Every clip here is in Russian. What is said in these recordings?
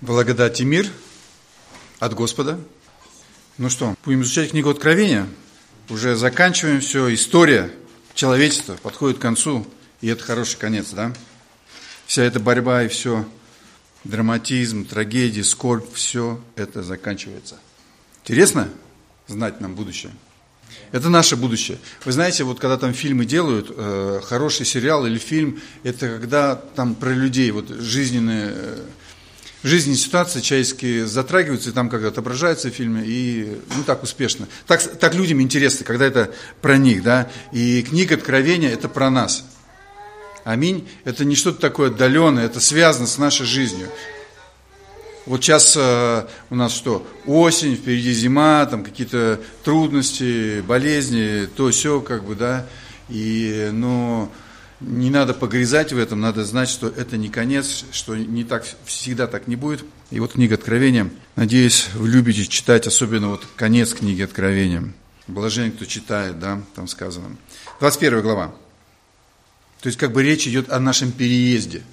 Благодать и мир от Господа. Ну что, будем изучать книгу Откровения. Уже заканчиваем все. История человечества подходит к концу. И это хороший конец, да? Вся эта борьба и все, драматизм, трагедия, скорбь, все это заканчивается. Интересно знать нам будущее? Это наше будущее. Вы знаете, вот когда там фильмы делают, хороший сериал или фильм, это когда там про людей, вот жизненные ситуации человеческие затрагиваются, и там как отображаются в фильме, и так успешно. Так людям интересно, когда это про них, да. И книга Откровения – это про нас. Аминь. Это не что-то такое отдаленное, это связано с нашей жизнью. Вот сейчас у нас что? Осень, впереди зима, там какие-то трудности, болезни, то сё, как бы, да. И, не надо погрязать в этом, надо знать, что это не конец, что не так, всегда так не будет. И вот книга Откровения. Надеюсь, вы любите читать, особенно вот конец книги Откровения. Блажен, кто читает, да, там сказано. 21 глава. То есть, как бы речь идет о нашем переезде.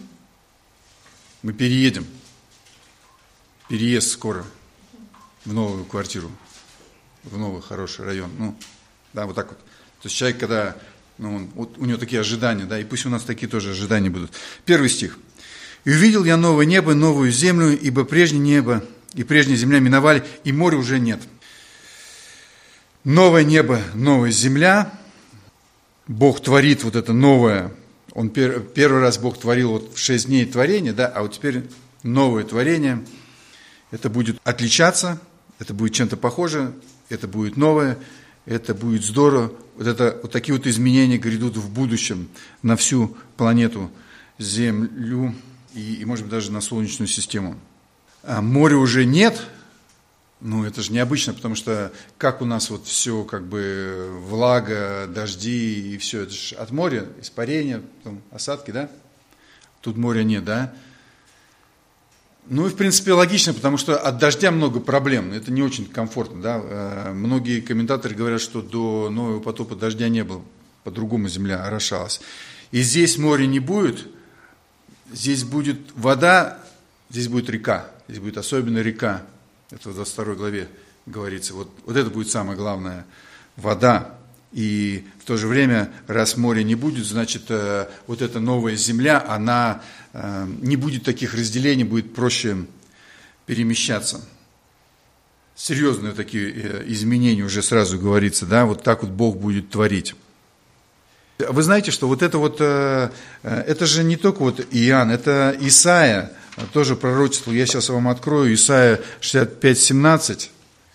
Мы переедем. Переезд скоро в новую квартиру, в новый хороший район. Вот так вот. То есть, человек, когда... у него такие ожидания, да, и пусть у нас такие тоже ожидания будут. 1 стих. «И увидел я новое небо, новую землю, ибо прежнее небо и прежняя земля миновали, и моря уже нет». Новое небо, новая земля. Бог творит вот это новое. Он первый раз Бог творил вот в 6 дней творения, да, а вот теперь новое творение. Это будет отличаться, это будет чем-то похоже, это будет новое, это будет здорово. Вот такие вот изменения грядут в будущем на всю планету Землю и может быть, даже на Солнечную систему. А моря уже нет, это же необычно, потому что как у нас вот все, как бы влага, дожди и все, это же от моря, испарения, потом осадки, да? Тут моря нет, да? И в принципе логично, потому что от дождя много проблем, это не очень комфортно, да. Многие комментаторы говорят, что до Нового потопа дождя не было, по-другому земля орошалась. И здесь моря не будет, здесь будет вода, здесь будет река, здесь будет особенно река, это в 22 главе говорится, вот это будет самое главное, вода. И в то же время, раз моря не будет, значит, вот эта новая земля, она не будет таких разделений, будет проще перемещаться. Серьезные такие изменения уже сразу говорится, да, вот так вот Бог будет творить. Вы знаете, что это же не только вот Иоанн, это Исаия, тоже пророчество, я сейчас вам открою, Исаия 65:17,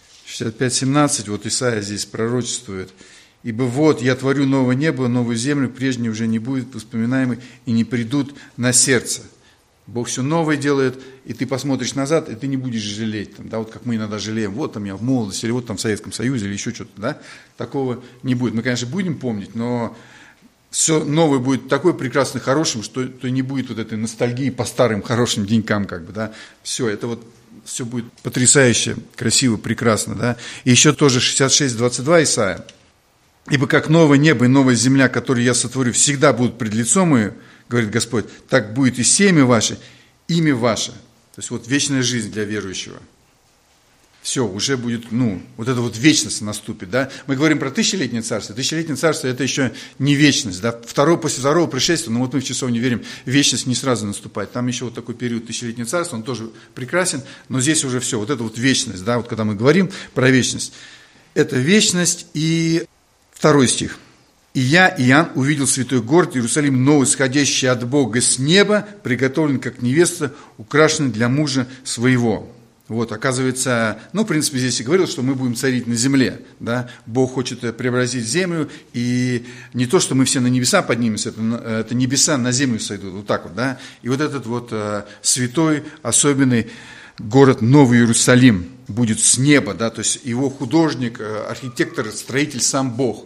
вот Исаия здесь пророчествует. «Ибо вот я творю новое небо, новую землю, прежнее уже не будет воспоминаемой и не придут на сердце». Бог все новое делает, и ты посмотришь назад, и ты не будешь жалеть. Вот как мы иногда жалеем, вот там я в молодости, или вот там в Советском Союзе, или еще что-то, да? Такого не будет. Мы, конечно, будем помнить, но все новое будет такое прекрасно хорошим, что не будет вот этой ностальгии по старым хорошим денькам, как бы, да? Все, это все будет потрясающе, красиво, прекрасно, да? И еще тоже 66:22 Исаия. «Ибо как новое небо и новая земля, которые я сотворю, всегда будут пред лицом мое, говорит Господь, так будет и семя ваше, имя ваше». То есть вечная жизнь для верующего. Все, уже будет, вот эта вечность наступит, да. Мы говорим про тысячелетнее царство. Тысячелетнее царство – это еще не вечность, да. После второго пришествия, мы в часов не верим, вечность не сразу наступает. Там еще такой период тысячелетнее царство, он тоже прекрасен, но здесь уже все, это вечность, да, когда мы говорим про вечность. Это вечность. И 2 стих. «И я, Иоанн, увидел святой город Иерусалим, новый, сходящий от Бога с неба, приготовлен как невеста, украшенный для мужа своего». Оказывается, в принципе, здесь и говорил, что мы будем царить на земле, да. Бог хочет преобразить землю, и не то, что мы все на небеса поднимемся, это небеса на землю сойдут, вот так вот, да. И этот святой, особенный город Новый Иерусалим будет с неба, да, то есть его художник, архитектор, строитель сам Бог.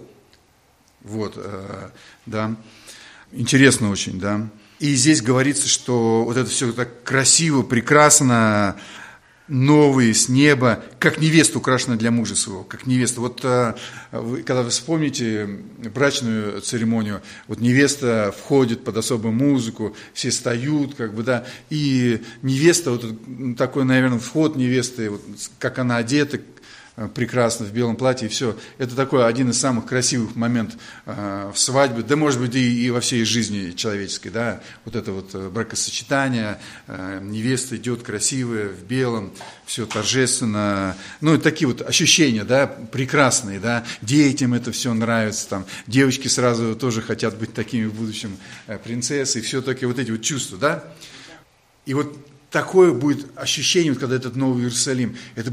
Да. Интересно очень, да. И здесь говорится, что это все так красиво, прекрасно, новые с неба, как невеста украшена для мужа своего, как невеста. Вот когда вы вспомните брачную церемонию, вот невеста входит под особую музыку, все встают, как бы, да, и невеста, вот такой, наверное, вход невесты, вот, как она одета, прекрасно в белом платье, и все. Это такой один из самых красивых моментов в свадьбе, да, может быть, и во всей жизни человеческой, да, вот это вот бракосочетание, невеста идет красивая, в белом, все торжественно, ну, и такие вот ощущения, да, прекрасные, да, детям это все нравится, там, девочки сразу тоже хотят быть такими в будущем принцессой, все-таки вот эти вот чувства, да, и вот такое будет ощущение, вот когда этот Новый Иерусалим,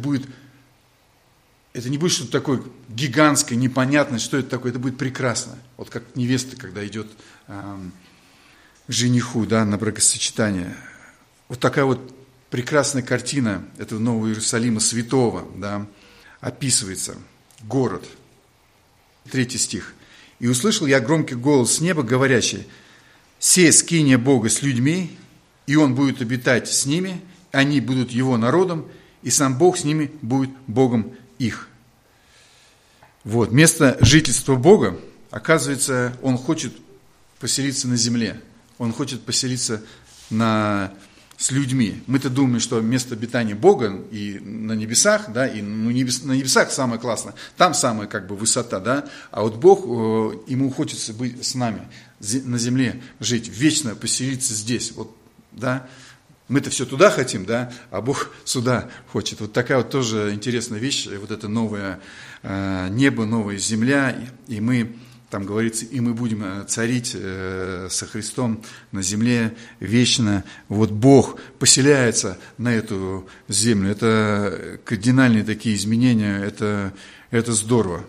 это не будет что-то такое гигантское, непонятное, что это такое, это будет прекрасно. Вот как невеста, когда идет к жениху, да, на бракосочетание. Вот такая вот прекрасная картина этого Нового Иерусалима святого, да, описывается. Город. 3 стих. «И услышал я громкий голос с неба, говорящий: се скиния Бога с людьми, и Он будет обитать с ними, они будут Его народом, и сам Бог с ними будет Богом их». Вот, место жительства Бога, оказывается, Он хочет поселиться на земле, Он хочет поселиться с людьми. Мы-то думаем, что место обитания Бога и на небесах, да, и на небесах самое классное, там самая как бы высота, да, а вот Бог, Ему хочется быть с нами, на земле жить, вечно поселиться здесь, вот, да. Мы-то все туда хотим, да, а Бог сюда хочет. Вот такая вот тоже интересная вещь, вот это новое небо, новая земля, и мы, там говорится, и мы будем царить со Христом на земле вечно. Вот Бог поселяется на эту землю. Это кардинальные такие изменения, это здорово.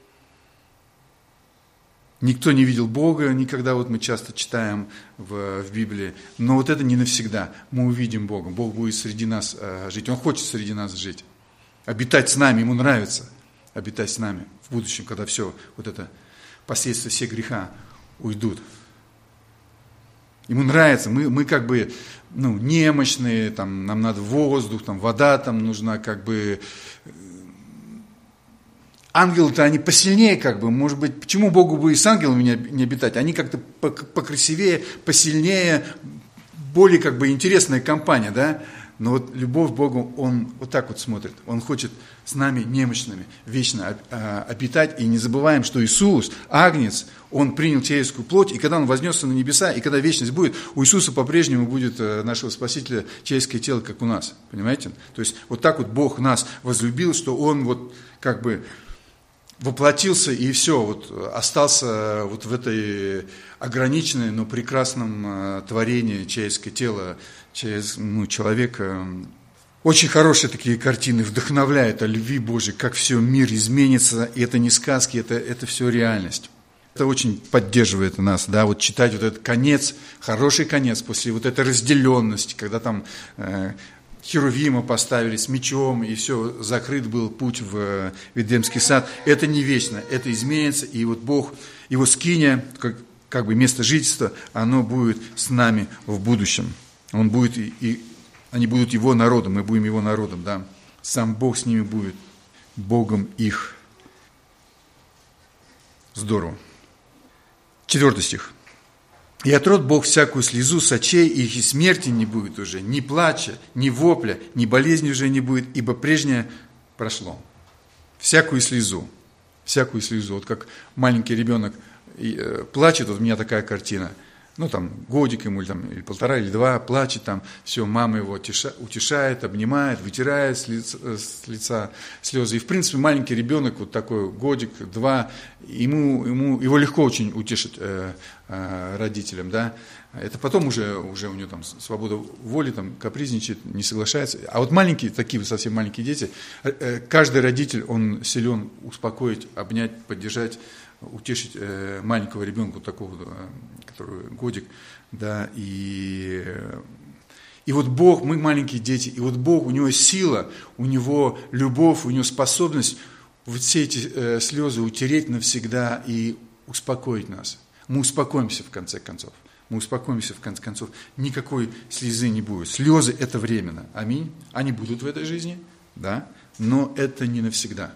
Никто не видел Бога никогда, вот мы часто читаем в Библии, но вот это не навсегда. Мы увидим Бога, Бог будет среди нас жить, Он хочет среди нас жить, обитать с нами, Ему нравится обитать с нами в будущем, когда все, вот это, последствия всех греха уйдут. Ему нравится, мы как бы, ну, немощные, там, нам надо воздух, там, вода там нужна, как бы. Ангелы-то они посильнее, как бы, может быть, почему Богу бы и с ангелами не обитать? Они как-то покрасивее, посильнее, более как бы интересная компания, да? Но вот любовь к Богу, Он вот так вот смотрит. Он хочет с нами немощными вечно обитать. И не забываем, что Иисус, Агнец, Он принял человеческую плоть, и когда Он вознесся на небеса, и когда вечность будет, у Иисуса по-прежнему будет нашего Спасителя человеческое тело, как у нас. Понимаете? То есть вот так вот Бог нас возлюбил, что Он вот как бы воплотился и все, вот остался вот в этой ограниченной, но прекрасном творении человеческое тело, человека. Очень хорошие такие картины, вдохновляют о любви Божьей, как все, мир изменится, и это не сказки, это все реальность. Это очень поддерживает нас, да, вот читать вот этот конец, хороший конец после вот этой разделенности, когда там Херувима поставили с мечом, и все, закрыт был путь в Эдемский сад. Это не вечно, это изменится, и вот Бог, Его скиния, как бы место жительства, оно будет с нами в будущем. Он будет, и они будут Его народом, мы будем Его народом, да. Сам Бог с ними будет, Богом их. Здорово. 4 стих. «И отрот Бог всякую слезу с очей, и их и смерти не будет уже, ни плача, ни вопля, ни болезни уже не будет, ибо прежнее прошло». Всякую слезу. Вот как маленький ребенок плачет, вот у меня такая картина. Ну, там, годик ему, или 1,5, или 2, плачет там, все, мама его утешает, обнимает, вытирает с лица слезы. И, в принципе, маленький ребенок, вот такой годик, 2, его легко очень утешить родителям, да. Это потом уже у него там свобода воли, там, капризничает, не соглашается. А вот маленькие, такие совсем маленькие дети, каждый родитель, он силен успокоить, обнять, поддержать, утешить маленького ребенка, такого, который годик, да, и вот Бог, мы маленькие дети, и вот Бог, у Него сила, у Него любовь, у Него способность вот все эти слезы утереть навсегда и успокоить нас. Мы успокоимся в конце концов. Мы успокоимся, в конце концов. Никакой слезы не будет. Слезы – это временно. Аминь. Они будут в этой жизни, да, но это не навсегда.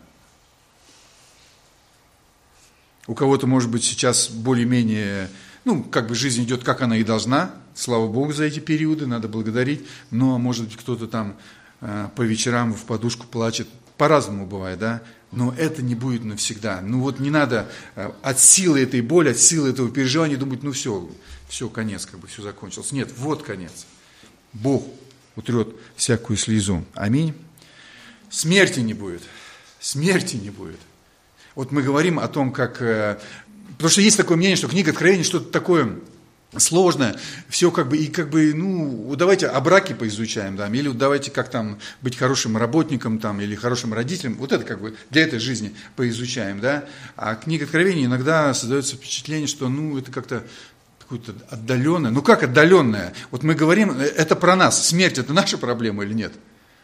У кого-то, может быть, сейчас более-менее, жизнь идет, как она и должна. Слава Богу за эти периоды, надо благодарить. Но, может быть, кто-то там по вечерам в подушку плачет. По-разному бывает, да. Но это не будет навсегда. Не надо от силы этой боли, от силы этого переживания думать, все, конец, все закончилось. Нет, вот конец. Бог утрет всякую слезу. Аминь. Смерти не будет. Смерти не будет. Вот мы говорим о том, как... Потому что есть такое мнение, что книга Откровения что-то такое сложное. Все давайте о браке поизучаем, да, или давайте как там быть хорошим работником там, или хорошим родителем. Вот это для этой жизни поизучаем, да. А книга Откровения иногда создается впечатление, что это как-то какое-то отдаленное. Как отдаленное? Вот мы говорим, это про нас. Смерть – это наша проблема или нет?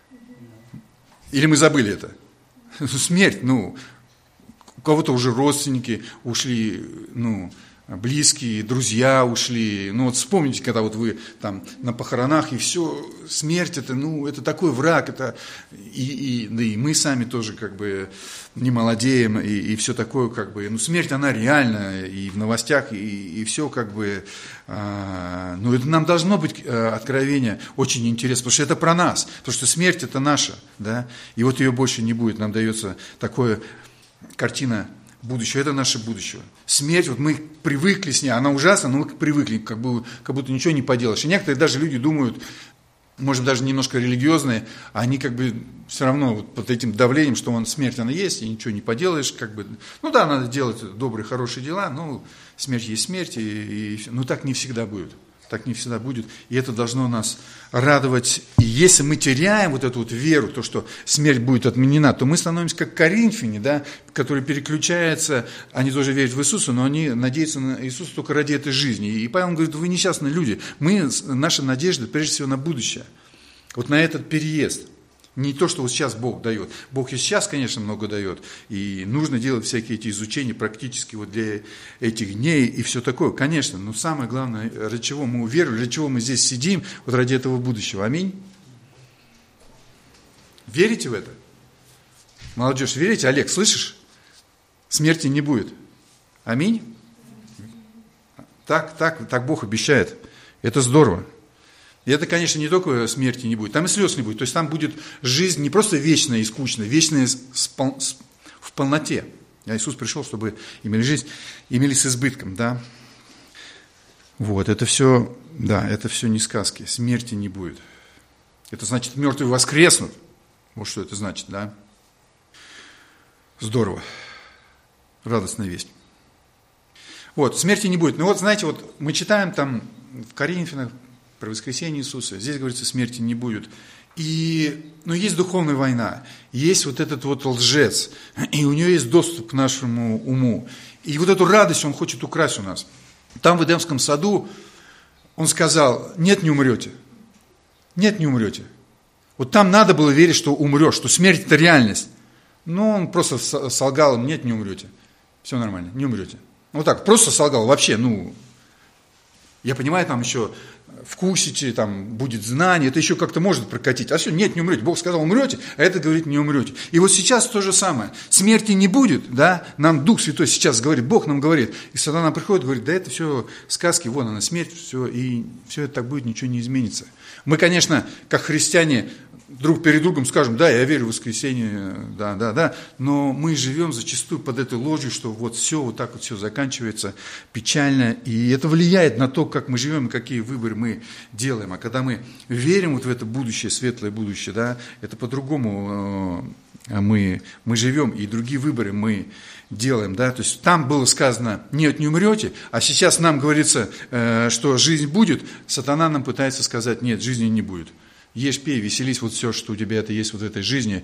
Или мы забыли это? Смерть, у кого-то уже родственники ушли, близкие, друзья ушли. Вспомните, когда вы там на похоронах, и все, смерть это, это такой враг, это и мы сами тоже не молодеем, и все такое, смерть, она реальна, и в новостях, и все это нам должно быть откровение очень интересно, потому что это про нас, потому что смерть это наша, да, и вот ее больше не будет, нам дается такое картина будущего, это наше будущее. Смерть, мы привыкли с ней, она ужасна, но мы привыкли, как будто ничего не поделаешь. И некоторые даже люди думают, может даже немножко религиозные, они все равно под этим давлением, что смерть она есть, и ничего не поделаешь, да, надо делать добрые, хорошие дела, но смерть есть смерть, но так не всегда будет. Так не всегда будет, и это должно нас радовать. И если мы теряем эту веру, то, что смерть будет отменена, то мы становимся как коринфяне, да, которые переключаются, они тоже верят в Иисуса, но они надеются на Иисуса только ради этой жизни. И Павел говорит, вы несчастные люди, наша надежда прежде всего на будущее, на этот переезд. Не то, что сейчас Бог дает. Бог и сейчас, конечно, много дает. И нужно делать всякие эти изучения практически для этих дней и все такое. Конечно, но самое главное, ради чего мы уверовали, ради чего мы здесь сидим, ради этого будущего. Аминь. Верите в это? Молодежь, верите? Олег, слышишь? Смерти не будет. Аминь. Так Бог обещает. Это здорово. И это, конечно, не только смерти не будет, там и слез не будет. То есть там будет жизнь не просто вечная и скучная, вечная в полноте. Иисус пришел, чтобы имели жизнь, имели с избытком, да. Это все не сказки, смерти не будет. Это значит, мертвые воскреснут. Вот что это значит, да. Здорово. Радостная весть. Смерти не будет. Знаете, мы читаем там в Коринфянах, про воскресение Иисуса. Здесь говорится, смерти не будет. Но есть духовная война, есть этот лжец, и у него есть доступ к нашему уму. И эту радость он хочет украсть у нас. Там в Эдемском саду он сказал, нет, не умрете. Нет, не умрете. Там надо было верить, что умрешь, что смерть это реальность. Но он просто солгал им, нет, не умрете. Все нормально, не умрете. Просто солгал, вообще, я понимаю, там еще вкусите, там будет знание, это еще как-то может прокатить. А все, нет, не умрете. Бог сказал, умрете, а это говорит, не умрете. И сейчас то же самое. Смерти не будет, да, нам Дух Святой сейчас говорит, Бог нам говорит. И сатана приходит, говорит, да это все сказки, вон она, смерть, все, и все это так будет, ничего не изменится. Мы, конечно, как христиане, друг перед другом скажем, да, я верю в воскресенье, да, но мы живем зачастую под этой ложью, что все, так все заканчивается печально, и это влияет на то, как мы живем и какие выборы мы делаем. А когда мы верим в это будущее, светлое будущее, да, это по-другому мы живем, и другие выборы мы делаем, да, то есть там было сказано, нет, не умрете, а сейчас нам говорится, что жизнь будет, сатана нам пытается сказать, нет, жизни не будет. Ешь, пей, веселись, все, что у тебя это есть в этой жизни,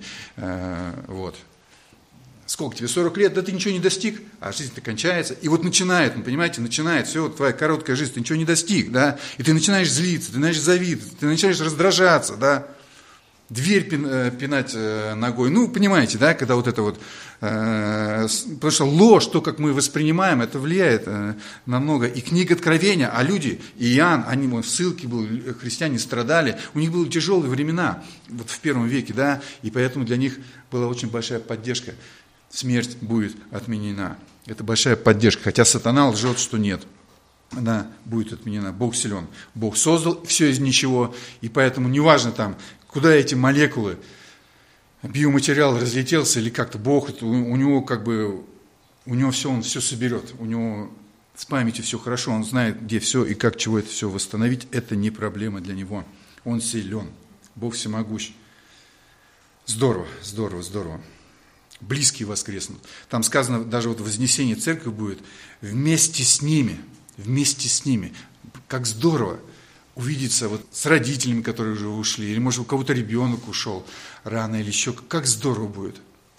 Сколько тебе, 40 лет, да ты ничего не достиг, а жизнь-то кончается. И начинает, начинает, все, твоя короткая жизнь, ты ничего не достиг, да, и ты начинаешь злиться, ты начинаешь завидовать, ты начинаешь раздражаться, да. дверь пинать ногой. Ну, понимаете, да, когда вот это вот, потому что ложь, то, как мы воспринимаем, это влияет на много. И книга Откровения, а люди, и Иоанн, они в ссылке были, христиане страдали, у них были тяжелые времена, вот в первом веке, да, и поэтому для них была очень большая поддержка. Смерть будет отменена. Это большая поддержка, хотя сатана лжет, что нет. Она будет отменена. Бог силен. Бог создал все из ничего, и поэтому неважно там, куда эти молекулы, биоматериал разлетелся или как-то Бог, у него как бы, у него все, он все соберет, у него с памятью все хорошо, он знает, где все и как, чего это все восстановить, это не проблема для него. Он силен, Бог всемогущ. Здорово, здорово, здорово. Близкие воскреснут. Там сказано, даже вот вознесение церкви будет вместе с ними, вместе с ними. Как здорово увидеться вот с родителями, которые уже ушли, или, может, у кого-то ребенок ушел рано или еще. Как здорово будет.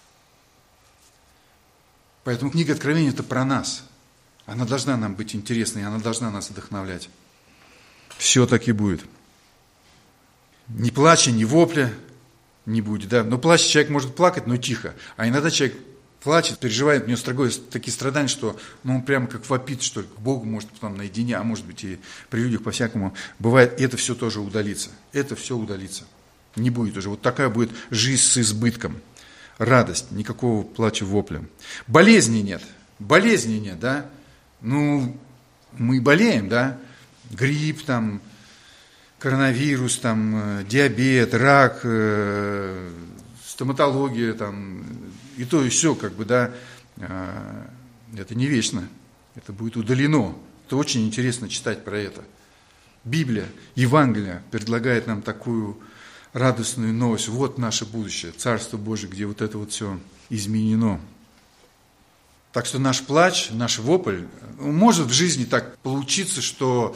Поэтому книга Откровения – это про нас. Она должна нам быть интересной, она должна нас вдохновлять. Все так и будет. Ни плача, ни вопля не будет. Да? Но плачет, человек может плакать, но тихо. А иногда человек плачет, переживает, у него такие страдания, что он прямо как вопит, что ли, к Богу, может, потом наедине, а может быть и при людях по-всякому бывает. И это все тоже удалится. Это все удалится. Не будет уже. Вот такая будет жизнь с избытком. Радость, никакого плача, вопля. Болезни нет. Болезни нет, да? Ну, мы болеем, да? Грипп, там, коронавирус, там, диабет, рак, стоматология, там, и то, и все, как бы, да, это не вечно, это будет удалено. Это очень интересно читать про это. Библия, Евангелие предлагает нам такую радостную новость. Вот наше будущее, Царство Божие, где вот это вот все изменено. Так что наш плач, наш вопль, может в жизни так получиться, что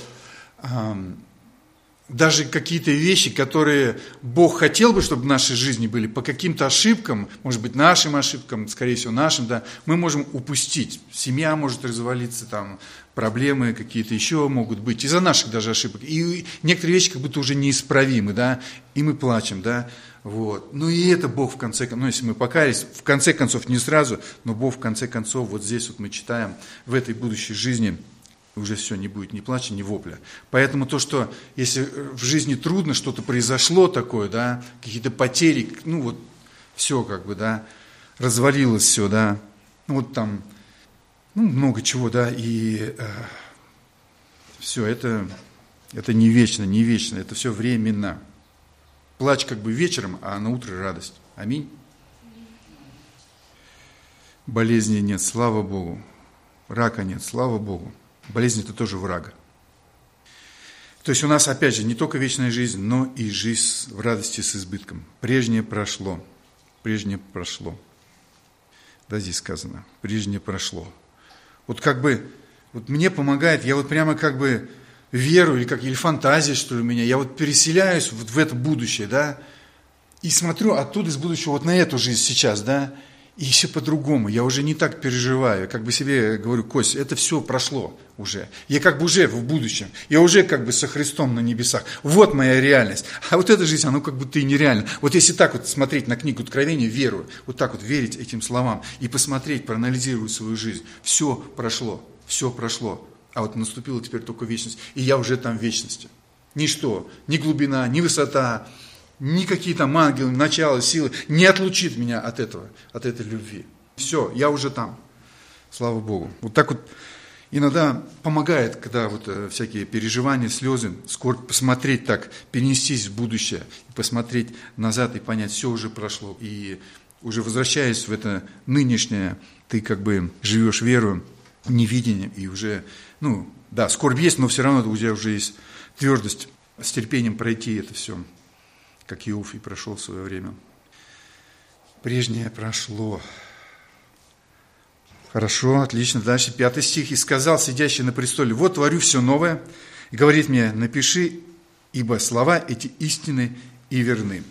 даже какие-то вещи, которые Бог хотел бы, чтобы в нашей жизни были, по каким-то ошибкам, может быть, нашим ошибкам, скорее всего, нашим, да, мы можем упустить. Семья может развалиться, там, проблемы какие-то еще могут быть, из-за наших даже ошибок. И некоторые вещи как будто уже неисправимы, да, и мы плачем, да, вот. Ну и это Бог в конце концов, ну если мы покаялись, в конце концов, не сразу, но Бог в конце концов, вот здесь вот мы читаем, в этой будущей жизни уже все, не будет ни плача, ни вопля. Поэтому то, что если в жизни трудно, что-то произошло такое, да, какие-то потери, ну вот все как бы, да, развалилось все, да, ну вот там, ну много чего, да, и все, это не вечно, не вечно, это все временно. Плач как бы вечером, а на утро радость. Аминь. Болезни нет, слава Богу. Рака нет, слава Богу. Болезнь – это тоже враг. То есть у нас, опять же, не только вечная жизнь, но и жизнь в радости с избытком. Прежнее прошло. Прежнее прошло. Да, здесь сказано. Прежнее прошло. Вот как бы, вот мне помогает, я вот прямо как бы верую, или фантазия, что ли, у меня, я вот переселяюсь вот в это будущее, да, и смотрю оттуда из будущего вот на эту жизнь сейчас, да, и все по-другому, я уже не так переживаю, как бы себе говорю, Кость, это все прошло уже, я как бы уже в будущем, я уже как бы со Христом на небесах, вот моя реальность, а вот эта жизнь, она как будто и нереальна. Вот если так вот смотреть на книгу Откровения, верую, вот так вот верить этим словам и посмотреть, проанализировать свою жизнь, все прошло, а вот наступила теперь только вечность, и я уже там в вечности. Ничто, ни глубина, ни высота, никакие там ангелы, начало, силы не отлучит меня от этого, от этой любви. Все, я уже там. Слава Богу. Вот так вот иногда помогает, когда вот всякие переживания, слезы, скорбь, посмотреть так, перенестись в будущее, посмотреть назад и понять, все уже прошло. И уже возвращаясь в это нынешнее, ты как бы живешь верою, невидением, и уже, ну, да, скорбь есть, но все равно у тебя уже есть твердость с терпением пройти это все. Как Иов и прошел в свое время. Прежнее прошло. Хорошо, отлично. Дальше 5 стих. «И сказал сидящий на престоле, вот творю все новое, и говорит мне, напиши, ибо слова эти истинны и верны».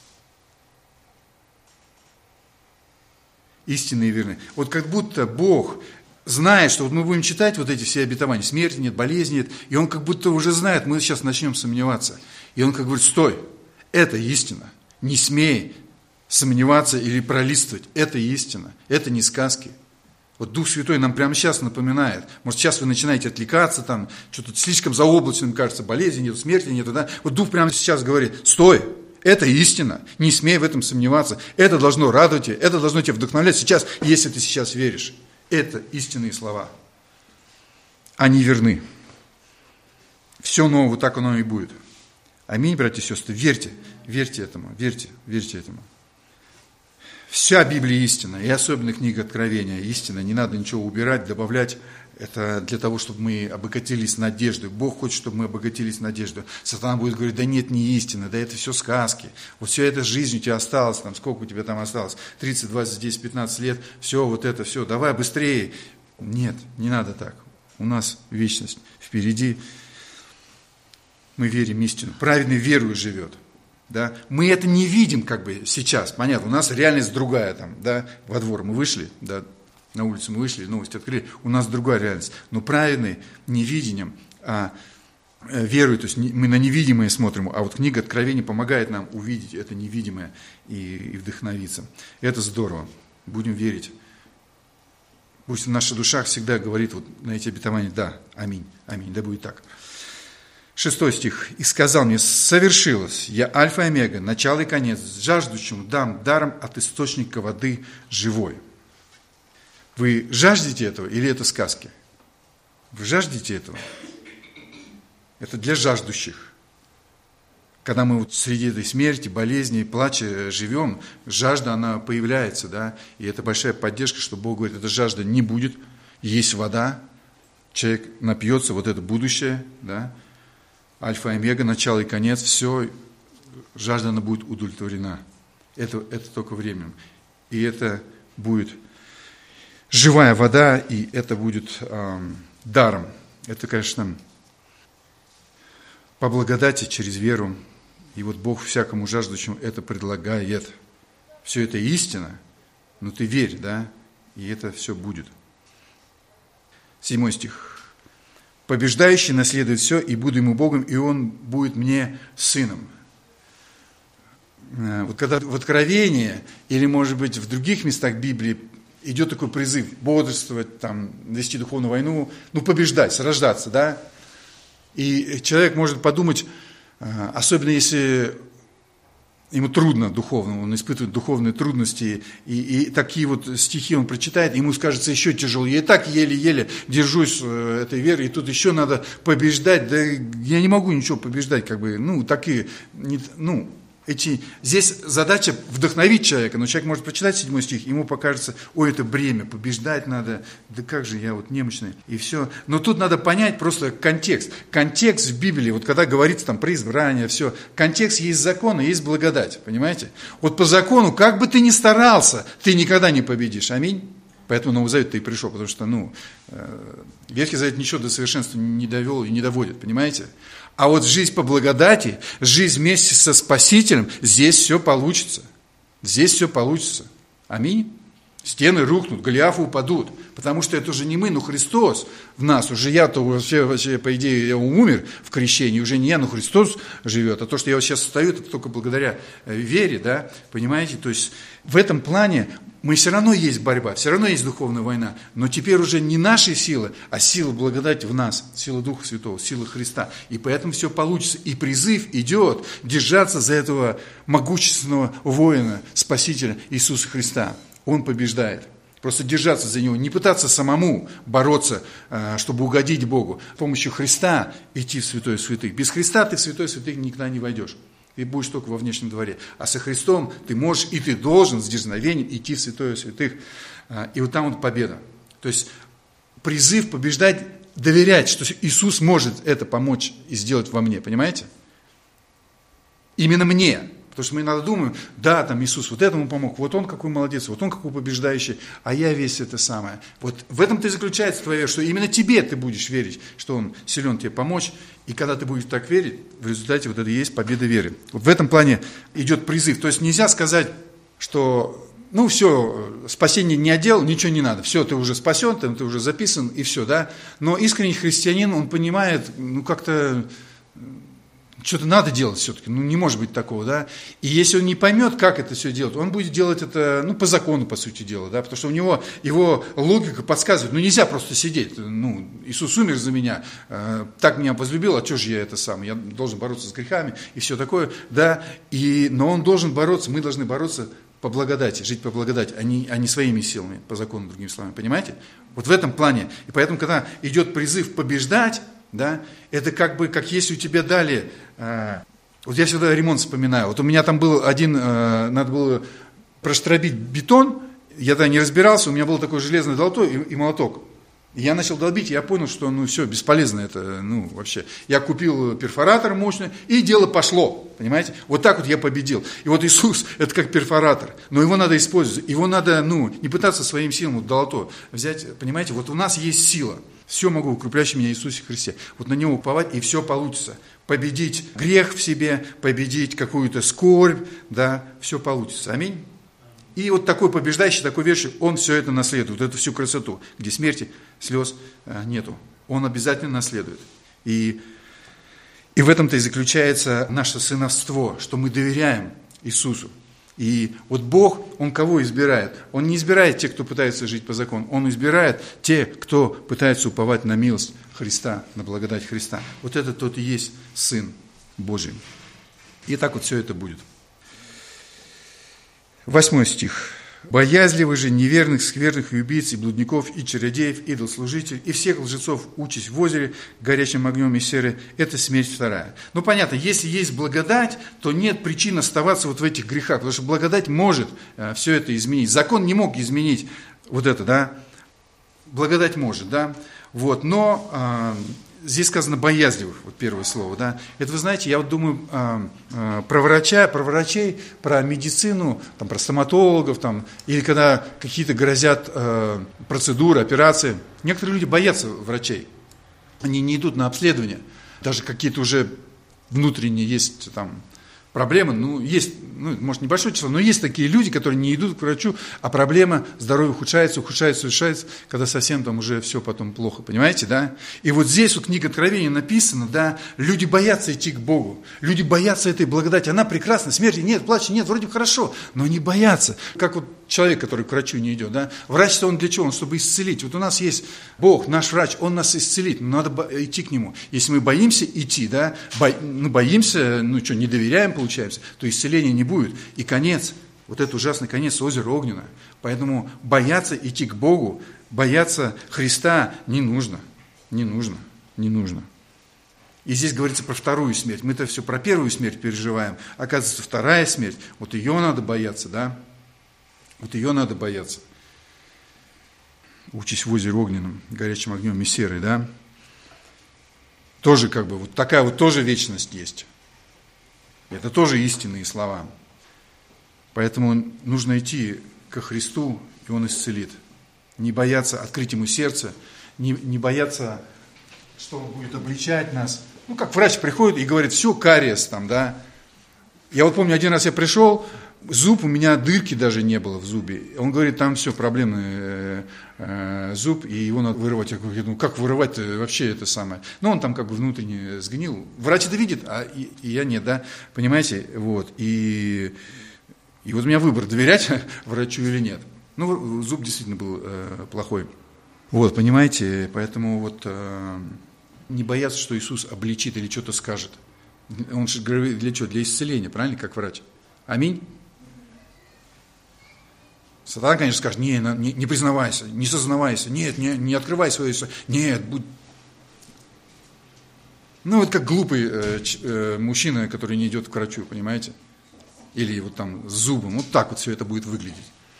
Истинны и верны. Вот как будто Бог знает, что вот мы будем читать вот эти все обетования, смерти нет, болезни нет, и Он как будто уже знает, мы сейчас начнем сомневаться. И Он как говорит, стой. Это истина. Не смей сомневаться или пролистывать. Это истина, это не сказки. Вот Дух Святой нам прямо сейчас напоминает. Может, сейчас вы начинаете отвлекаться, там, что-то слишком заоблачным кажется, болезни нету, смерти нету, да? Вот Дух прямо сейчас говорит: стой, это истина, не смей в этом сомневаться. Это должно радовать тебя, это должно тебя вдохновлять сейчас, если ты сейчас веришь. Это истинные слова. Они верны. Все новое, вот так оно и будет. Аминь, братья и сестры, верьте этому, верьте этому. Вся Библия истина, и особенно книга Откровения истина. Не надо ничего убирать, добавлять. Это для того, чтобы мы обогатились надеждой. Бог хочет, чтобы мы обогатились надеждой. Сатана будет говорить: да нет, не истина, да это все сказки. Вот вся эта жизнь у тебя осталась, там, сколько у тебя там осталось? 30, 20, 10, 15 лет. Все, вот это все, давай быстрее. Нет, не надо так. У нас вечность впереди. Мы верим в истину. Праведный верою живет. Да? Мы это не видим как бы сейчас, понятно, у нас реальность другая там, да? Во двор мы вышли, да? На улицу мы вышли, новости открыли, у нас другая реальность. Но праведный не видением, а верой, то есть мы на невидимое смотрим, а вот книга Откровения помогает нам увидеть это невидимое и вдохновиться. Это здорово, будем верить. Пусть в наших душах всегда говорит вот на эти обетования: да, аминь, аминь, да будет так. 6 стих. «И сказал мне: совершилось, я Альфа и Омега, начало и конец, жаждущему дам даром от источника воды живой». Вы жаждете этого или это сказки? Вы жаждете этого? Это для жаждущих. Когда мы вот среди этой смерти, болезни, плача живем, жажда, она появляется, да, и это большая поддержка, что Бог говорит: эта жажда не будет, есть вода, человек напьется, вот это будущее, да, Альфа и Омега, начало и конец, все, жажда, она будет удовлетворена. Это только временем. И это будет живая вода, и это будет даром. Это, конечно, по благодати, через веру. И вот Бог всякому жаждущему это предлагает. Все это истина, но ты верь, да, и это все будет. 7 стих. «Побеждающий наследует все, и буду ему Богом, и он будет мне сыном». Вот когда в Откровении, или, может быть, в других местах Библии идет такой призыв бодрствовать, там, вести духовную войну, побеждать, сражаться, да, и человек может подумать, особенно если ему трудно духовно, он испытывает духовные трудности, и такие вот стихи он прочитает, ему скажется еще тяжелее. Я и так еле-еле держусь этой веры, и тут еще надо побеждать. Да я не могу ничего побеждать, как бы, здесь задача вдохновить человека, но человек может прочитать 7 стих, ему покажется: ой, это бремя, побеждать надо, да как же я вот немощный, и все. Но тут надо понять просто контекст. Контекст в Библии, вот когда говорится там про избрание, все, контекст есть закон и есть благодать, понимаете? Вот по закону, как бы ты ни старался, ты никогда не победишь, аминь. Поэтому Новый Завет-то и пришел, потому что, Ветхий Завет ничего до совершенства не довел и не доводит, понимаете? А вот жизнь по благодати, жизнь вместе со Спасителем, здесь все получится. Здесь все получится. Аминь. Стены рухнут, Голиафы упадут, потому что это уже не мы, но Христос в нас. Уже я-то вообще, по идее, я умер в крещении, уже не я, но Христос живет. А то, что я вот сейчас стою, это только благодаря вере, да, понимаете? То есть в этом плане мы все равно есть борьба, все равно есть духовная война, но теперь уже не наши силы, а сила благодати в нас, сила Духа Святого, сила Христа. И поэтому все получится. И призыв идет держаться за этого могущественного воина, Спасителя Иисуса Христа. Он побеждает. Просто держаться за Него, не пытаться самому бороться, чтобы угодить Богу. С помощью Христа идти в святое святых. Без Христа ты в святое святых никогда не войдешь. Ты будешь только во внешнем дворе. А со Христом ты можешь и ты должен с дерзновением идти в святое святых. И вот там вот победа. То есть призыв побеждать, доверять, что Иисус может это помочь и сделать во мне. Понимаете? Именно мне. Потому что мы иногда думаем: да, там Иисус вот этому помог, вот Он какой молодец, вот Он какой побеждающий, а я весь это самое. Вот в этом-то и заключается твоя вера, что именно тебе ты будешь верить, что Он силен тебе помочь. И когда ты будешь так верить, в результате вот это и есть победа веры. Вот в этом плане идет призыв. То есть нельзя сказать, что все, спасение не отдел, ничего не надо. Все, ты уже спасен, ты уже записан, и все, да. Но искренний христианин, он понимает, что-то надо делать все-таки, не может быть такого, да. И если он не поймет, как это все делать, он будет делать это, по закону, по сути дела, да, потому что у него, его логика подсказывает, нельзя просто сидеть, Иисус умер за меня, так меня возлюбил, а что же я это сам, я должен бороться с грехами и все такое, да, но он должен бороться, мы должны бороться по благодати, жить по благодати, а не своими силами, по закону, другими словами, понимаете? Вот в этом плане, и поэтому, когда идет призыв побеждать, да, это как если у тебя дали, вот я всегда ремонт вспоминаю, вот у меня там был надо было проштробить бетон, я тогда не разбирался, у меня был такой железный долото и молоток. И я начал долбить, и я понял, что все, бесполезно это, вообще. Я купил перфоратор мощный, и дело пошло, понимаете? Вот так вот я победил. И вот Иисус, это как перфоратор, но его надо использовать, его надо, не пытаться своим силам долото взять, понимаете? Вот у нас есть сила, все могу в укрепляющем меня Иисусе Христе. Вот на него уповать, и все получится. Победить грех в себе, победить какую-то скорбь, да, все получится. Аминь. И вот такой побеждающий, такой верующий, он все это наследует, эту всю красоту, где смерти, слез нету. Он обязательно наследует. И в этом-то и заключается наше сыновство, что мы доверяем Иисусу. И вот Бог, Он кого избирает? Он не избирает тех, кто пытается жить по закону. Он избирает тех, кто пытается уповать на милость Христа, на благодать Христа. Вот это тот и есть Сын Божий. И так вот все это будет. 8 стих. «Боязливы же неверных, скверных и убийц, и блудников, и чародеев, идолслужителей, и всех лжецов участь в озере, горячим огнем и серой, это смерть вторая». Понятно, если есть благодать, то нет причин оставаться вот в этих грехах, потому что благодать может все это изменить. Закон не мог изменить вот это, да, благодать может, да, вот, но здесь сказано «боязливых», вот первое слово, да. Это, вы знаете, я вот думаю про врачей, про медицину, там, про стоматологов, там, или когда какие-то грозят процедуры, операции. Некоторые люди боятся врачей, они не идут на обследование, даже какие-то уже внутренние есть там проблемы, есть, может, небольшое число, но есть такие люди, которые не идут к врачу, а проблема здоровья ухудшается, когда совсем там уже все потом плохо, понимаете, да? И вот здесь вот в книге Откровения написано, да, люди боятся идти к Богу, люди боятся этой благодати, она прекрасна, смерти нет, плача нет, вроде бы хорошо, но они боятся, как вот человек, который к врачу не идет, да? Врач-то он для чего? Он чтобы исцелить. Вот у нас есть Бог, наш врач, он нас исцелит, но надо идти к нему. Если мы боимся идти, да, боимся, не доверяем, получается, то исцеления не будет. И конец, вот этот ужасный конец, озеро огненное. Поэтому бояться идти к Богу, бояться Христа не нужно. Не нужно. И здесь говорится про вторую смерть. Мы-то все про первую смерть переживаем. Оказывается, вторая смерть, вот ее надо бояться, да? Вот ее надо бояться. Участь в озере огненном, горячим огнем и серой, да? Тоже вот такая вот тоже вечность есть. Это тоже истинные слова. Поэтому нужно идти ко Христу, и Он исцелит. Не бояться открыть Ему сердце, не бояться, что Он будет обличать нас. Как врач приходит и говорит, все, кариес там, да. Я вот помню, один раз я пришел, зуб, у меня дырки даже не было в зубе. Он говорит, там все, проблемный зуб, и его надо вырывать. Я говорю, как вырывать вообще это самое? Он там внутренне сгнил. Врач это видит, и я нет, да, понимаете? Вот, и вот у меня выбор, доверять врачу или нет. Зуб действительно был плохой. Вот, понимаете, поэтому вот не бояться, что Иисус обличит или что-то скажет. Он же говорит, для чего? Для исцеления, правильно, как врач. Аминь. Сатана, конечно, скажет, не признавайся, не сознавайся, нет, не открывай свое лицо, нет, будь... вот как глупый мужчина, который не идет к врачу, понимаете? Или вот там с зубом, вот так вот все это будет выглядеть.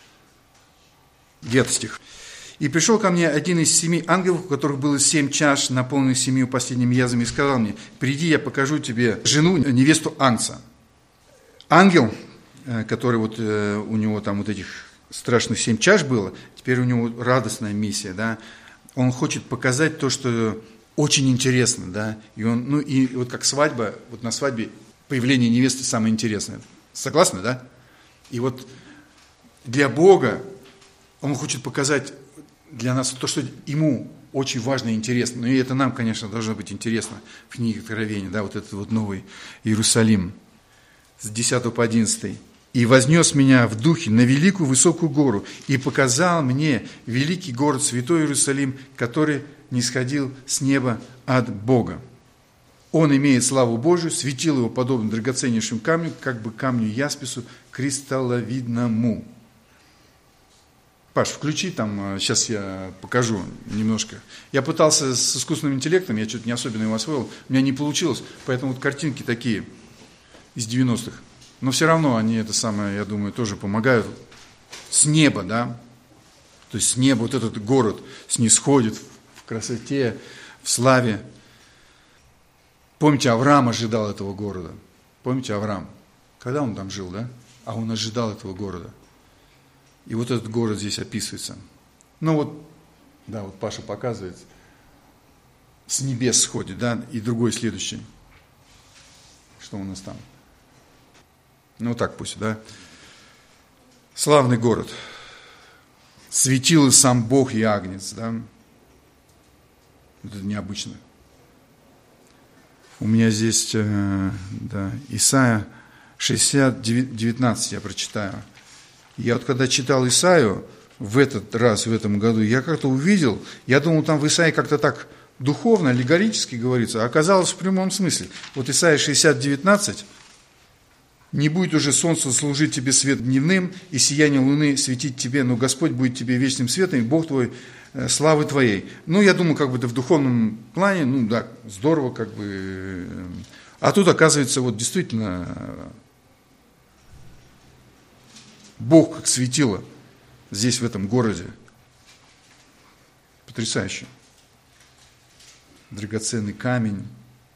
9 стих. «И пришел ко мне один из 7 ангелов, у которых было 7 чаш, наполненных 7 последними язвами, и сказал мне, приди, я покажу тебе жену, невесту Агнца». Ангел, который вот у него там вот этих страшных 7 чаш было, теперь у него радостная миссия, да, он хочет показать то, что очень интересно, да, и он, и вот как свадьба, вот на свадьбе появление невесты самое интересное, согласны, да? И вот для Бога он хочет показать для нас то, что ему очень важно и интересно. Но и это нам, конечно, должно быть интересно в книге Откровения, да, вот этот вот новый Иерусалим. С 10 по 11. «И вознес меня в духе на великую высокую гору, и показал мне великий город, святой Иерусалим, который нисходил с неба от Бога. Он имеет славу Божию, светило его подобно драгоценнейшему камню, как бы камню яспису кристалловидному». Паш, включи там, сейчас я покажу немножко. Я пытался с искусственным интеллектом, я что-то не особенно его освоил, у меня не получилось, поэтому вот картинки такие из 90-х. Но все равно они, это самое, я думаю, тоже помогают. С неба, да, то есть с неба вот этот город снисходит в красоте, в славе. Помните, Авраам ожидал этого города. Помните, Авраам? Когда он там жил, да? А он ожидал этого города. И вот этот город здесь описывается. Ну вот, да, вот Паша показывает. С небес сходит, да, и другой следующий. Что у нас там? Ну, вот так пусть, да. Славный город. Светил и сам Бог и Агнец, да. Это необычно. У меня здесь, да, Исайя 60, 19 я прочитаю. Я вот когда читал Исаию в этот раз, в этом году, я как-то увидел, я думал, там в Исаии как-то так духовно, аллегорически говорится, а оказалось в прямом смысле. Вот Исаия 60, 19. «Не будет уже солнце служить тебе свет дневным, и сияние луны светить тебе, но Господь будет тебе вечным светом, и Бог твой славы твоей». Ну, я думаю, как бы это в духовном плане, ну да, здорово, как бы. А тут, оказывается, вот действительно Бог как светило здесь, в этом городе. Потрясающе. Драгоценный камень.